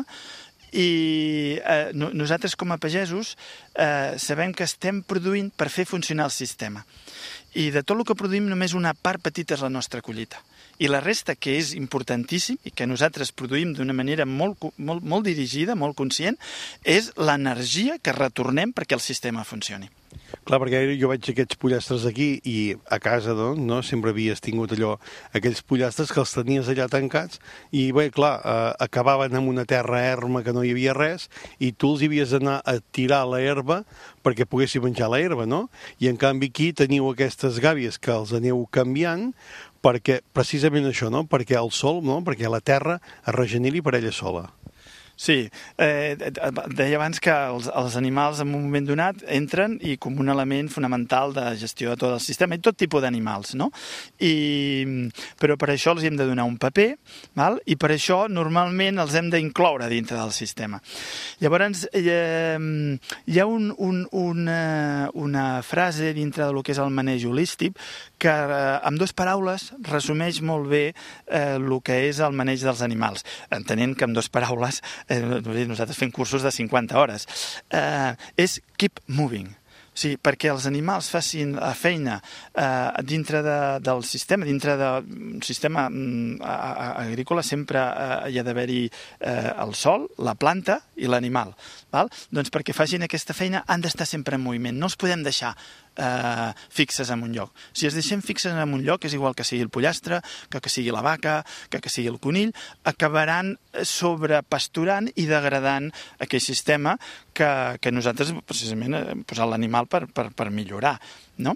i eh, no, nosaltres com a pagesos eh, sabem que estem produint per fer funcionar el sistema, i de tot el que produïm només una part petita és la nostra collita, i la resta, que és importantíssim i que nosaltres produïm d'una manera molt, molt, molt dirigida, molt conscient, és l'energia que retornem perquè el sistema funcioni. Clar, perquè jo veig aquests pollastres aquí i a casa, doncs, no? Sempre havies tingut allò, aquells pollastres que els tenies allà tancats i, bé, clar, eh, acabaven en una terra erma que no hi havia res i tu els havies d'anar a tirar la herba perquè poguessin menjar la herba, no? I, en canvi, aquí teniu aquestes gàbies que els aneu canviant perquè, precisament això, no? Perquè el sol, no? Perquè la terra es regeneri per ella sola. Sí, eh, deia abans que els, els animals en un moment donat entren i com un element fonamental de gestió de tot el sistema, i tot tipus d'animals, no? I, però per això els hem de donar un paper, val? I per això normalment els hem d'incloure dintre del sistema. Llavors, eh, hi ha un, un, una, una frase dintre del que és el maneig holístic que eh, amb dues paraules resumeix molt bé eh, el que és el maneig dels animals, entenent que amb dues paraules Eh, nosaltres fem cursos de cinquanta hores, eh, és keep moving. Sí, perquè els animals facin la feina eh, dintre de, del sistema, dintre del sistema mm, agrícola sempre eh, hi ha d'haver-hi eh, el sol, la planta i l'animal. Doncs perquè facin aquesta feina han d'estar sempre en moviment, no els podem deixar eh, fixes en un lloc. Si els deixem fixes en un lloc, és igual que sigui el pollastre, que que sigui la vaca, que que sigui el conill, acabaran sobrepasturant i degradant aquell sistema que, que nosaltres precisament hem posat l'animal per, per, per millorar, no?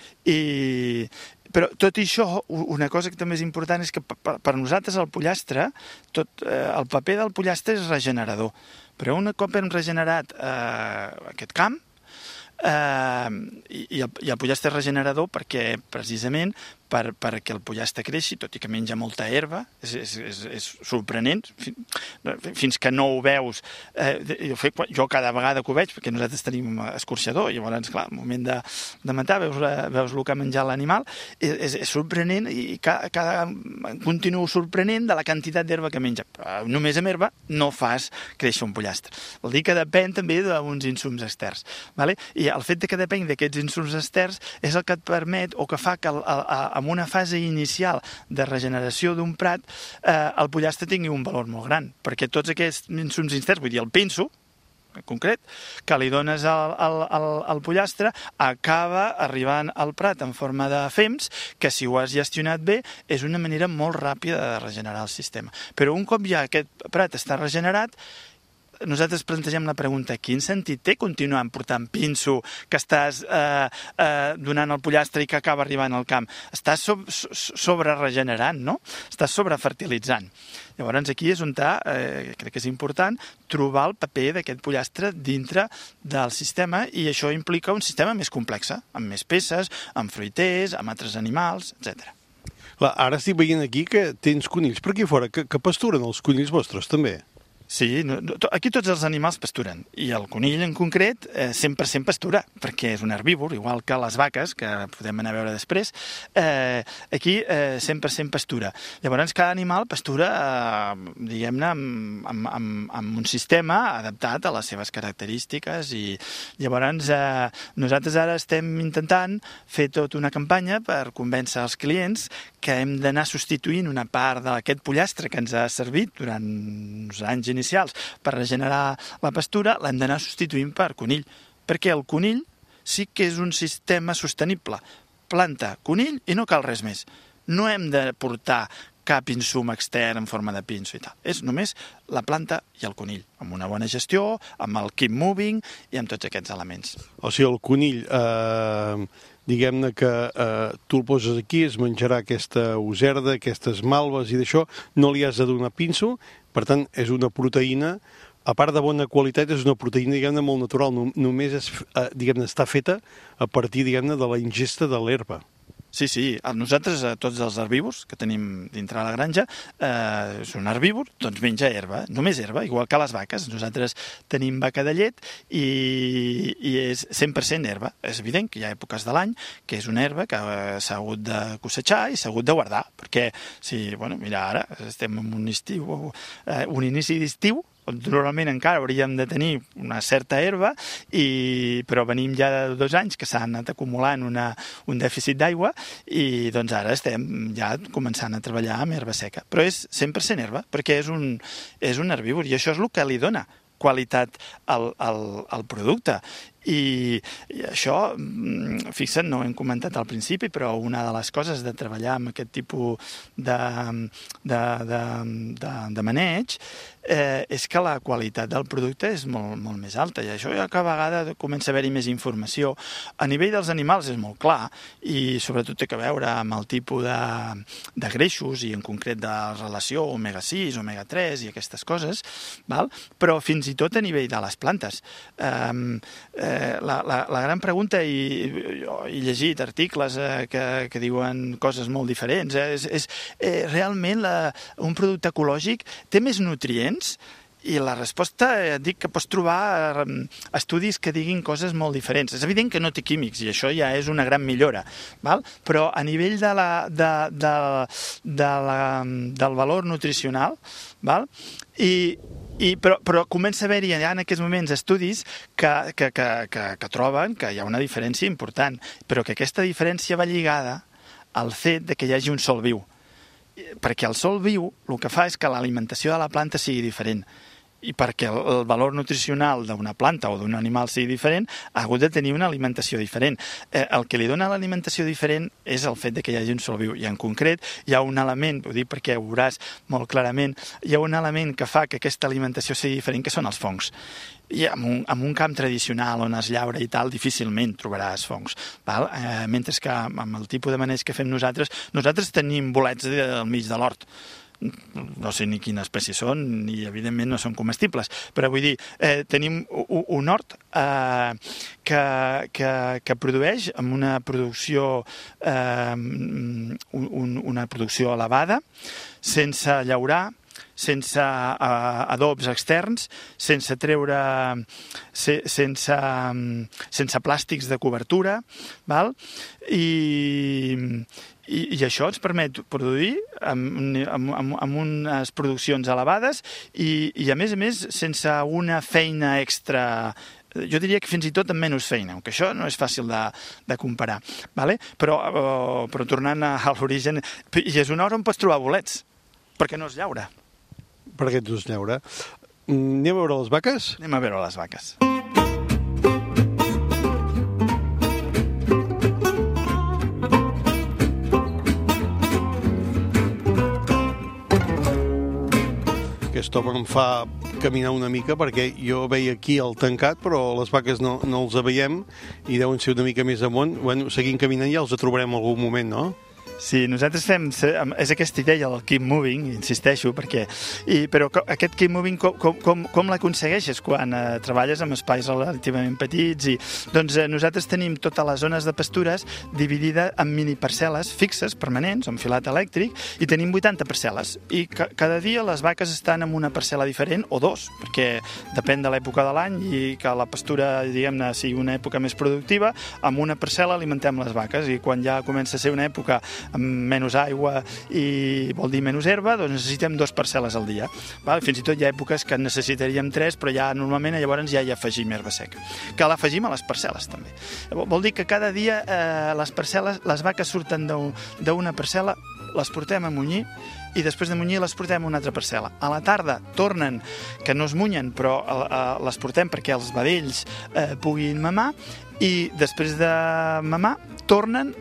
I, però tot i això, una cosa que també és important és que per, per nosaltres el pollastre, tot, eh, el paper del pollastre és regenerador. Però un cop hem regenerat eh, aquest camp, eh, i, i, el, i el pollastre és regenerador perquè precisament per, perquè el pollastre creixi, tot i que menja molta herba, és, és, és, és sorprenent, fins que no ho veus. Eh, jo, jo cada vegada que ho veig, perquè nosaltres tenim escorxador, i llavors, clar, al moment de, de matar, veus, veus el que ha menjat l'animal, és, és, és sorprenent, i cada, cada continuo sorprenent de la quantitat d'herba que menja. Només amb herba no fas créixer un pollastre. Vol dir que depèn també d'uns insums externs. Vale? I el fet que depèn d'aquests insums externs és el que et permet, o que fa que el, el, en una fase inicial de regeneració d'un prat, eh, el pollastre tingui un valor molt gran, perquè tots aquests insums interns, vull dir, el pinso, en concret, que li dones al, al, al, al pollastre, acaba arribant al prat en forma de fems, que si ho has gestionat bé, és una manera molt ràpida de regenerar el sistema. Però un cop ja aquest prat està regenerat, nosaltres plantegem la pregunta, quin sentit té continuar portant pinso que estàs eh, eh, donant al pollastre i que acaba arribant al camp? Estàs so sobre-regenerant, no? Estàs sobrefertilitzant. Llavors aquí és on està, eh, crec que és important, trobar el paper d'aquest pollastre dintre del sistema, i això implica un sistema més complex, amb més peces, amb fruiters, amb altres animals, etcètera. Ara estic veient aquí que tens conills per aquí fora, que, que pasturen els conills vostres també. Sí, no, aquí tots els animals pasturen, i el conill en concret eh, cent per cent pastura, perquè és un herbívor, igual que les vaques, que podem anar a veure després, eh, aquí eh, cent per cent pastura. Llavors cada animal pastura, eh, diguem-ne, amb, amb, amb, amb un sistema adaptat a les seves característiques, i llavors eh, nosaltres ara estem intentant fer tota una campanya per convèncer els clients que hem d'anar substituint una part d'aquest pollastre que ens ha servit durant uns anys inicials per regenerar la pastura, l'hem d'anar substituint per conill, perquè el conill sí que és un sistema sostenible. Planta, conill i no cal res més. No hem de portar cap insum extern en forma de pinso i tal. És només la planta i el conill, amb una bona gestió, amb el keep moving i amb tots aquests elements. O sigui, el conill, eh, diguem-ne que eh, tu el poses aquí, es menjarà aquesta userda, aquestes malves i d'això, no li has de donar pinso, per tant, és una proteïna, a part de bona qualitat, és una proteïna, diguem-ne, molt natural, només és, eh, diguem-ne, està feta a partir, diguem-ne, de la ingesta de l'herba. Sí, sí, nosaltres, tots els herbívors que tenim dintre la granja, eh, són herbívors, doncs menja herba, només herba, igual que les vaques. Nosaltres tenim vaca de llet i, i és cent per cent herba. És evident que hi ha èpoques de l'any que és una herba que s'ha hagut de cosechar i s'ha hagut de guardar, perquè, si, bueno, mira, ara estem en un estiu, eh, un inici d'estiu, normalment encara hauríem de tenir una certa herba, i, però venim ja de dos anys que s'ha anat acumulant una, un dèficit d'aigua, i doncs ara estem ja començant a treballar amb herba seca. Però és cent per cent herba, perquè és un, és un herbívor, i això és el que li dona qualitat al, al, al producte. I, i això, fixa't, no ho hem comentat al principi, però una de les coses de treballar amb aquest tipus de, de, de, de, de maneig eh, és que la qualitat del producte és molt, molt més alta, i això ja cada vegada comença a haver-hi més informació. A nivell dels animals és molt clar, i sobretot té a veure amb el tipus de, de greixos, i en concret de relació omega sis, omega tres i aquestes coses, val? Però fins i tot a nivell de les plantes. Eh, eh, la, la, la gran pregunta, i jo he llegit articles eh, que, que diuen coses molt diferents, eh, és, és eh, realment la, un producte ecològic té més nutrients? I la resposta, eh, dic que pots trobar eh, estudis que diguin coses molt diferents. És evident que no té químics, i això ja és una gran millora, val? Però a nivell de la, de, de, de la, del valor nutricional, val? I, i, però, però comença a haver-hi ja en aquests moments estudis que, que, que, que, que troben que hi ha una diferència important, però que aquesta diferència va lligada al fet de que hi hagi un sol viu. Perquè el sol viu el que fa és que l'alimentació de la planta sigui diferent. I perquè el valor nutricional d'una planta o d'un animal sigui diferent, ha hagut de tenir una alimentació diferent. Eh, el que li dona l'alimentació diferent és el fet de que hi hagi un sol viu. I en concret hi ha un element, ho dic perquè ho veuràs molt clarament, hi ha un element que fa que aquesta alimentació sigui diferent, que són els fongs. I en un, en un camp tradicional on es llaura i tal, difícilment trobaràs fongs. Val? Eh, mentre que amb el tipus de maneig que fem nosaltres, nosaltres tenim bolets al mig de l'hort. No sé ni quina espècie són, i evidentment no són comestibles, però vull dir, eh, tenim un hort eh, que, que, que produeix amb una producció eh, un, una producció elevada, sense llaurar, sense uh, adobs externs, sense treure, se, sense, sense plàstics de cobertura, val? I, i, i això ens permet produir amb, amb, amb unes produccions elevades i, i, a més a més, sense una feina extra. Jo diria que fins i tot amb menys feina, aunque això no és fàcil de, de comparar, vale? però, però tornant a l'origen, i és una hora on pots trobar bolets, perquè no es llaura. Perquè no es llaura. Anem a veure les vaques? Anem a veure les vaques. Aquest home em fa caminar una mica, perquè jo veia aquí el tancat, però les vaques no, no els veiem i deuen ser una mica més amunt. Bueno, seguint caminant ja els trobarem en algun moment, no? Sí, nosaltres fem... És aquesta idea del keep moving, insisteixo, perquè... I, però aquest keep moving, com, com, com l'aconsegueixes quan eh, treballes amb espais relativament petits? I, doncs eh, nosaltres tenim totes les zones de pastures dividides en mini parcel·les fixes, permanents, amb filat elèctric, i tenim vuitanta parcel·les. I ca cada dia les vaques estan en una parcel·la diferent, o dos, perquè depèn de l'època de l'any i que la pastura, diguem-ne, sigui una època més productiva, amb una parcel·la alimentem les vaques, i quan ja comença a ser una època amb menys aigua i vol dir menys herba, doncs necessitem dues parcel·les al dia. Val? Fins i tot hi ha èpoques que necessitaríem tres, però ja normalment llavors ja hi afegim herba seca, que l'afegim a les parcel·les també. Vol dir que cada dia eh, les parcel·les, les vaques surten d'una parcel·la, les portem a munyir, i després de munyir les portem a una altra parcel·la. A la tarda tornen, que no es munyen, però eh, les portem perquè els vedells eh, puguin mamar, i després de mamar tornen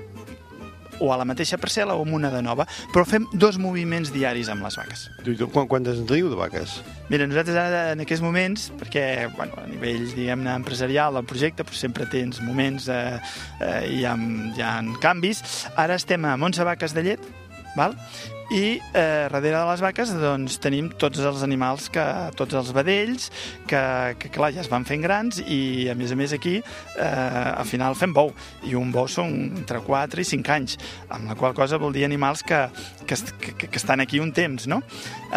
o a la mateixa parcel·la o amb una de nova, però fem dos moviments diaris amb les vaques. Quantes en teniu de vaques? Mira, nosaltres ara en aquests moments, perquè bueno, a nivell diguem-ne empresarial del projecte però sempre tens moments eh, eh, i hi ha, hi ha canvis, ara estem amb onze vaques de llet, val? I eh, darrere de les vaques doncs, tenim tots els animals, que, tots els vedells, que, que clar, ja es van fent grans, i a més a més aquí eh, al final fem bou, i un bou són entre quatre i cinc anys, amb la qual cosa vol dir animals que, que, que, que estan aquí un temps, no?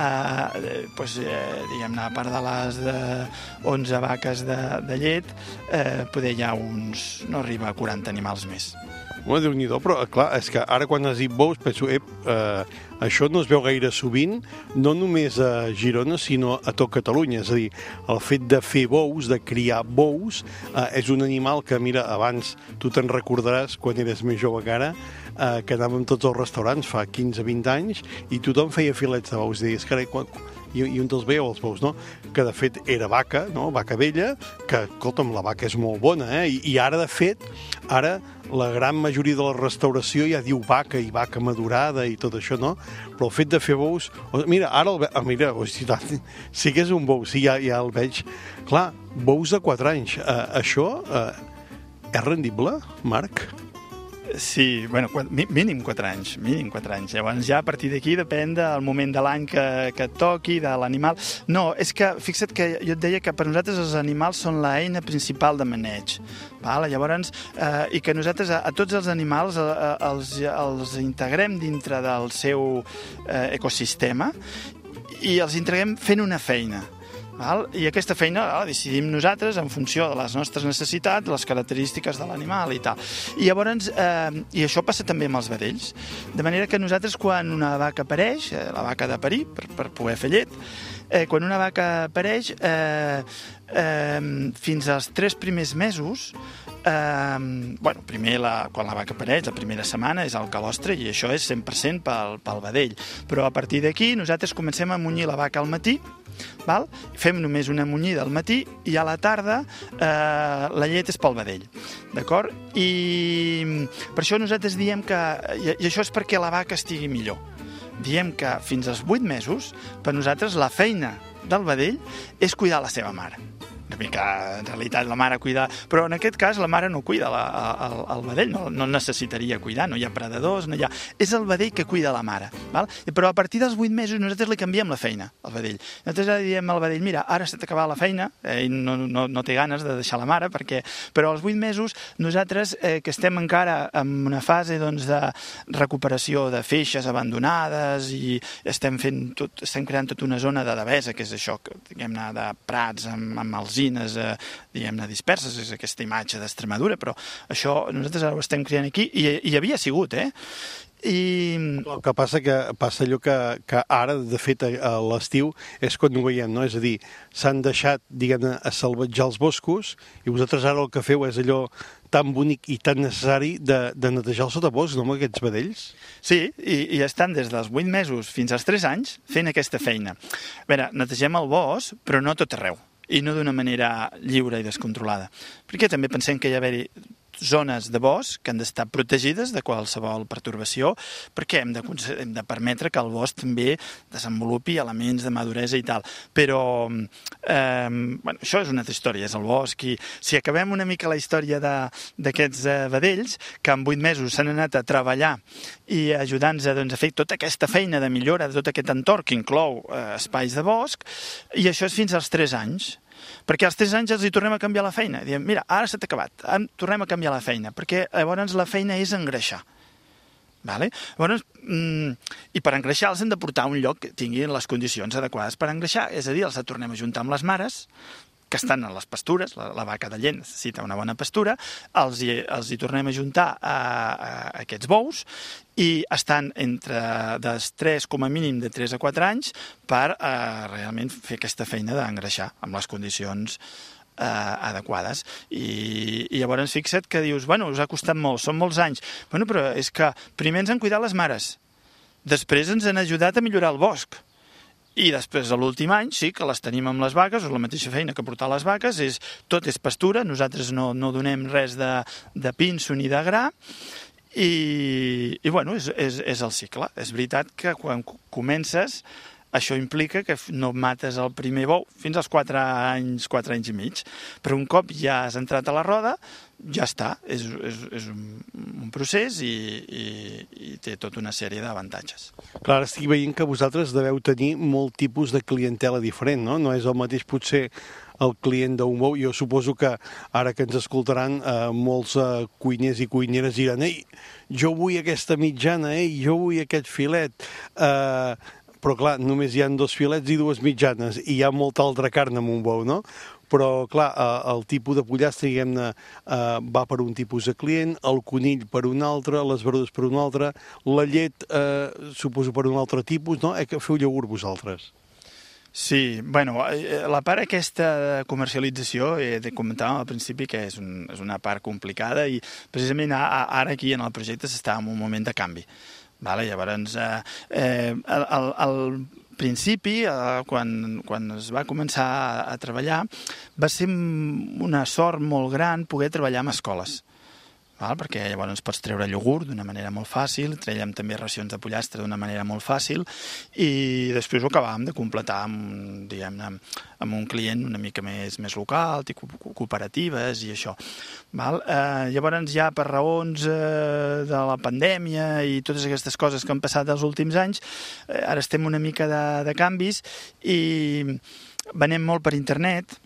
Eh, doncs, eh, diguem-ne, a part de les de onze vaques de, de llet, eh, poder hi ha uns, no arriba a quaranta animals més. Bueno, Déu-n'hi-do, però clar, és que ara quan has dit bous penso, ep, eh, això no es veu gaire sovint, no només a Girona, sinó a tot Catalunya. És a dir, el fet de fer bous, de criar bous, eh, és un animal que, mira, abans tu te'n recordaràs, quan eres més jove que ara, eh, que anàvem tots als restaurants fa quinze vint anys i tothom feia filets de bous. Deies, carai, quan, i, i on els veieu, els bous, no? Que de fet era vaca, no? Vaca vella, que, escolta'm, la vaca és molt bona, eh? I, i ara, de fet, ara la gran majoria de la restauració ja diu vaca i vaca madurada i tot això, no? Però el fet de fer bous... Mira, ara el ve... ah, mira, o sigui, sí que és un bou, sí, ja, ja el veig. Clar, bous de quatre anys. Uh, això uh, és rendible, Marc? Sí, bueno, mínim quatre anys, mínim quatre anys. Llavors ja a partir d'aquí depèn del moment de l'any que, que et toqui, de l'animal. No, és que, fixa't que jo et deia que per nosaltres els animals són l'eina principal de maneig. Val? Llavors, eh, i que nosaltres a, a tots els animals eh, els, els integrem dintre del seu eh, ecosistema i els integrem fent una feina. Val? I aquesta feina la decidim nosaltres en funció de les nostres necessitats, les característiques de l'animal i tal. I llavors, eh, i això passa també amb els vedells, de manera que nosaltres quan una vaca apareix, eh, la vaca de parir, per, per poder fer llet, eh, quan una vaca apareix, eh, eh, fins als tres primers mesos, eh, bueno, primer la, quan la vaca apareix, la primera setmana és el calostre i això és cent per cent pel, pel vedell. Però a partir d'aquí nosaltres comencem a munyir la vaca al matí, val? Fem només una munyida al matí i a la tarda eh, la llet és pel vedell, d'acord? I per això nosaltres diem que, i això és perquè la vaca estigui millor, diem que fins als vuit mesos per nosaltres la feina del vedell és cuidar la seva mare. Una mica, en realitat, la mare cuida... Però en aquest cas la mare no cuida la, el, el vedell, no, no necessitaria cuidar, no hi ha predadors, no hi ha... És el vedell que cuida la mare, val? Però a partir dels vuit mesos nosaltres li canviem la feina al vedell. Nosaltres ara diem al vedell, mira, ara s'ha d'acabar la feina, eh, i no, no, no té ganes de deixar la mare, perquè... Però als vuit mesos nosaltres, eh, que estem encara en una fase doncs, de recuperació de feixes abandonades i estem, fent tot, estem creant tota una zona de devesa, que és això, que, diguem-ne, de prats amb, amb els Eh, diguem-ne, disperses, és aquesta imatge d'Extremadura, però això nosaltres ara ho estem creant aquí i hi havia sigut, eh? I... El que passa que passa allò que, que ara, de fet, a l'estiu és quan ho veiem, no? És a dir, s'han deixat, diguem-ne, a salvatjar els boscos i vosaltres ara el que feu és allò tan bonic i tan necessari de, de netejar el sotabosc, no, amb aquests vedells? Sí, i, i estan des dels vuit mesos fins als tres anys fent aquesta feina. A veure, netegem el bosc, però no tot arreu, i no d'una manera lliure i descontrolada. Perquè també pensem que hi ha d'haver zones de bosc que han d'estar protegides de qualsevol pertorbació, perquè hem de, hem de permetre que el bosc també desenvolupi elements de maduresa i tal. Però eh, bueno, això és una altra història, és el bosc. I si acabem una mica la història d'aquests eh, vedells, que en vuit mesos s'han anat a treballar i ajudant-nos doncs, a fer tota aquesta feina de millora de tot aquest entorn que inclou eh, espais de bosc, i això és fins als tres anys. Perquè als tres anys els hi tornem a canviar la feina. Diem, mira, ara s'ha acabat, tornem a canviar la feina, perquè llavors la feina és engreixar. Vale? Llavors, mm, i per engreixar els hem de portar a un lloc que tingui les condicions adequades per engreixar, és a dir, els tornem a juntar amb les mares, que estan a les pastures, la, la vaca de llet necessita una bona pastura, els hi, els hi tornem a juntar a, a, a aquests bous i estan entre dels tres, com a mínim de tres a quatre anys per eh, realment fer aquesta feina d'engreixar amb les condicions eh, adequades. I, I llavors fixa't que dius, bueno, us ha costat molt, són molts anys. Bueno, però és que primer ens han cuidat les mares, després ens han ajudat a millorar el bosc, i després, a l'últim any, sí que les tenim amb les vaques, és la mateixa feina que portar les vaques, és, tot és pastura, nosaltres no, no donem res de, de pinso ni de gra, i, i bueno, és, és, és el cicle. És veritat que quan comences, això implica que no mates el primer bou fins als quatre anys, quatre anys i mig, però un cop ja has entrat a la roda, ja està, és, és, és un, un procés i, i, i té tota una sèrie d'avantatges. Clar, estic veient que vosaltres deveu tenir molt tipus de clientela diferent, no? No és el mateix potser el client d'un bou. Jo suposo que ara que ens escoltaran eh, molts eh, cuiners i cuineres diran, ei, jo vull aquesta mitjana, ei, jo vull aquest filet. Eh, però clar, només hi ha dos filets i dues mitjanes i hi ha molta altra carn amb un bou, no? Però, clar, el tipus de pollastre, diguem-ne, va per un tipus de client, el conill per un altre, les verdures per un altre, la llet, eh, suposo, per un altre tipus, no? Eh, que feu iogurt vosaltres? Sí, bueno, la part aquesta de comercialització, he de comentar al principi que és, un, és una part complicada i precisament ara aquí en el projecte s'està en un moment de canvi. Vale? Llavors, eh, el, el, principi, eh, quan, quan es va començar a, a treballar, va ser una sort molt gran poder treballar amb escoles. Val? Perquè llavors pots treure iogurt d'una manera molt fàcil, traiem també racions de pollastre d'una manera molt fàcil i després ho acabàvem de completar amb, diguem-ne, amb un client una mica més, més local, tipus cooperatives i això. Val? Eh, llavors ja per raons eh, de la pandèmia i totes aquestes coses que han passat els últims anys, eh, ara estem una mica de, de canvis i venem molt per internet.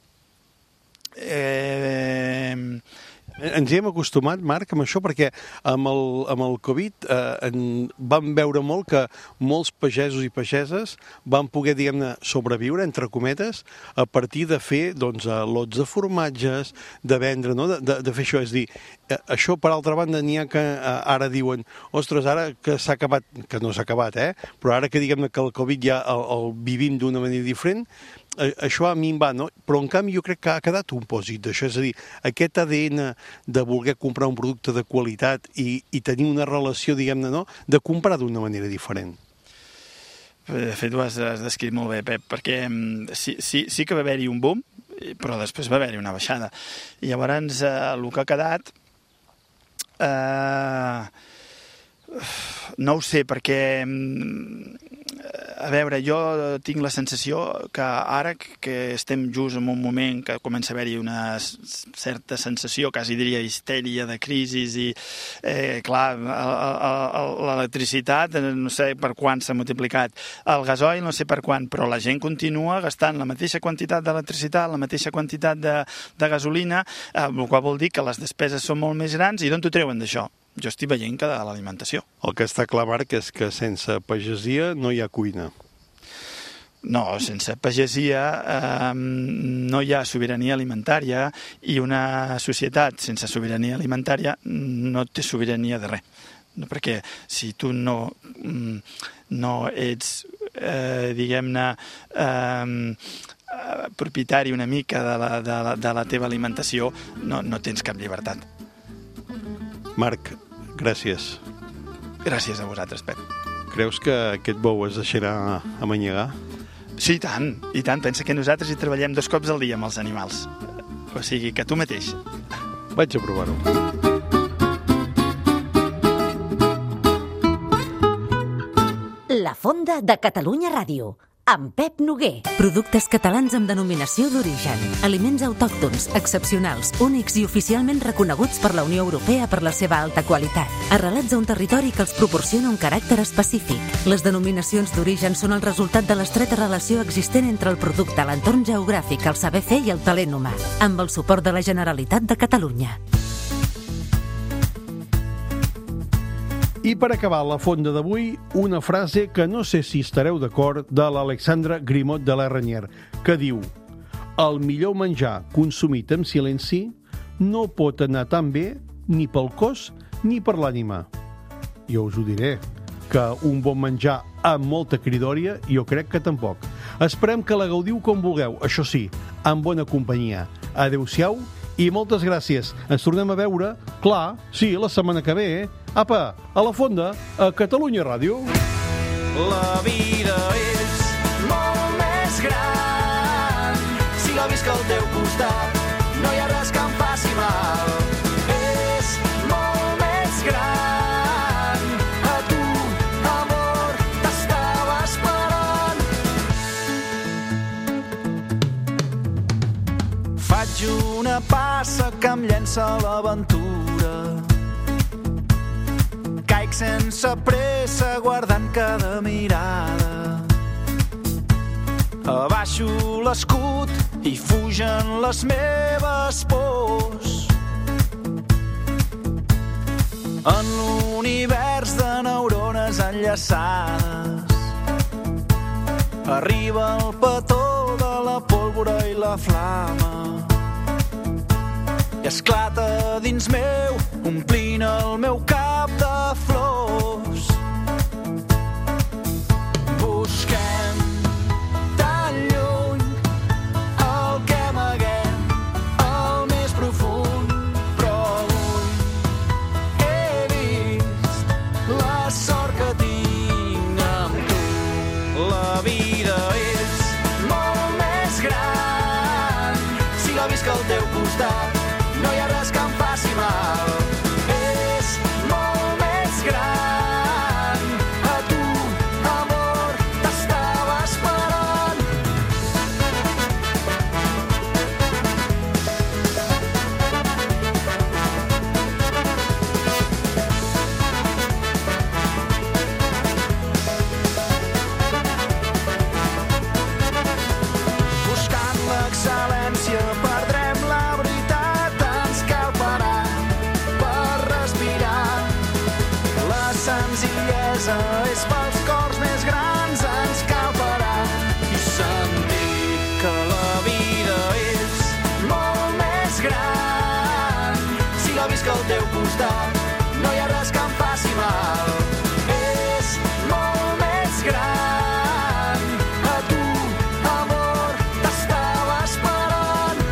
Eh... Ens hi hem acostumat, Marc, amb això, perquè amb el, amb el Covid eh, en, vam veure molt que molts pagesos i pageses van poder, diguem-ne, sobreviure, entre cometes, a partir de fer doncs, lots de formatges, de vendre, no? de, de, de fer això. És dir, eh, això, per altra banda, n'hi ha que eh, ara diuen, ostres, ara que s'ha acabat, que no s'ha acabat, eh? però ara que diguem-ne que el Covid ja el, el vivim d'una manera diferent, això a mi em va, no? Però en canvi jo crec que ha quedat un pòsit d'això, és a dir, aquest A D N de voler comprar un producte de qualitat i, i tenir una relació, diguem-ne, no? de comprar d'una manera diferent. De fet, ho has, has descrit molt bé, Pep, perquè sí, sí, sí que va haver-hi un boom, però després va haver-hi una baixada. I llavors eh, el que ha quedat... Eh, no ho sé, perquè... A veure, jo tinc la sensació que ara que estem just en un moment que comença a haver-hi una certa sensació, quasi diria histèria de crisi i, eh, clar, l'electricitat no sé per quant s'ha multiplicat, el gasoil no sé per quant, però la gent continua gastant la mateixa quantitat d'electricitat, la mateixa quantitat de, de gasolina, eh, el qual vol dir que les despeses són molt més grans i d'on t'ho treuen d'això? Jo estic veient que de l'alimentació. El que està clar, Marc, és que sense pagesia no hi ha cuina. No, sense pagesia eh, no hi ha sobirania alimentària i una societat sense sobirania alimentària no té sobirania de res. No, perquè si tu no, no ets, eh, diguem-ne, eh, propietari una mica de la, de la, de la teva alimentació, no, no tens cap llibertat. Marc, gràcies. Gràcies a vosaltres, Pep. Creus que aquest bou es deixarà amanyegar? Sí, i tant, i tant. Pensa que nosaltres hi treballem dos cops al dia amb els animals. O sigui, que tu mateix. Vaig a provar-ho. La Fonda de Catalunya Ràdio, amb Pep Noguer. Productes catalans amb denominació d'origen. Aliments autòctons, excepcionals, únics i oficialment reconeguts per la Unió Europea per la seva alta qualitat. Arrelats a un territori que els proporciona un caràcter específic. Les denominacions d'origen són el resultat de l'estreta relació existent entre el producte, l'entorn geogràfic, el saber fer i el talent humà. Amb el suport de la Generalitat de Catalunya. I per acabar la fonda d'avui, una frase que no sé si estareu d'acord de l'Alexandre Grimot de la Renier, que diu: el millor menjar consumit en silenci no pot anar tan bé ni pel cos ni per l'ànima. Jo us ho diré, que un bon menjar amb molta cridòria jo crec que tampoc. Esperem que la gaudiu com vulgueu, això sí, amb bona companyia. Adéu-siau i moltes gràcies. Ens tornem a veure, clar, sí, la setmana que ve, eh? Apa, a la Fonda, a Catalunya Ràdio. La vida és molt més gran si la visc al teu costat. No hi ha res que em faci mal. És molt més gran. A tu, amor, t'estava esperant. Faig una passa que em llença a l'aventura. Caic sense pressa guardant cada mirada. Abaixo l'escut i fugen les meves pors. En l'univers de neurones enllaçades arriba el petó de la pólvora i la flama i esclata dins meu, omplint el meu cap de flors. Busquem tan lluny el que amaguem al més profund, però avui he vist la sort que tinc amb tu. La vida més gran. Si no visc al teu costat, no hi ha res que em faci mal. És molt més gran. A tu, amor, t'estava esperant.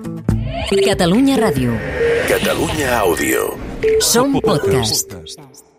Catalunya Ràdio. Catalunya Àudio. Som podcast.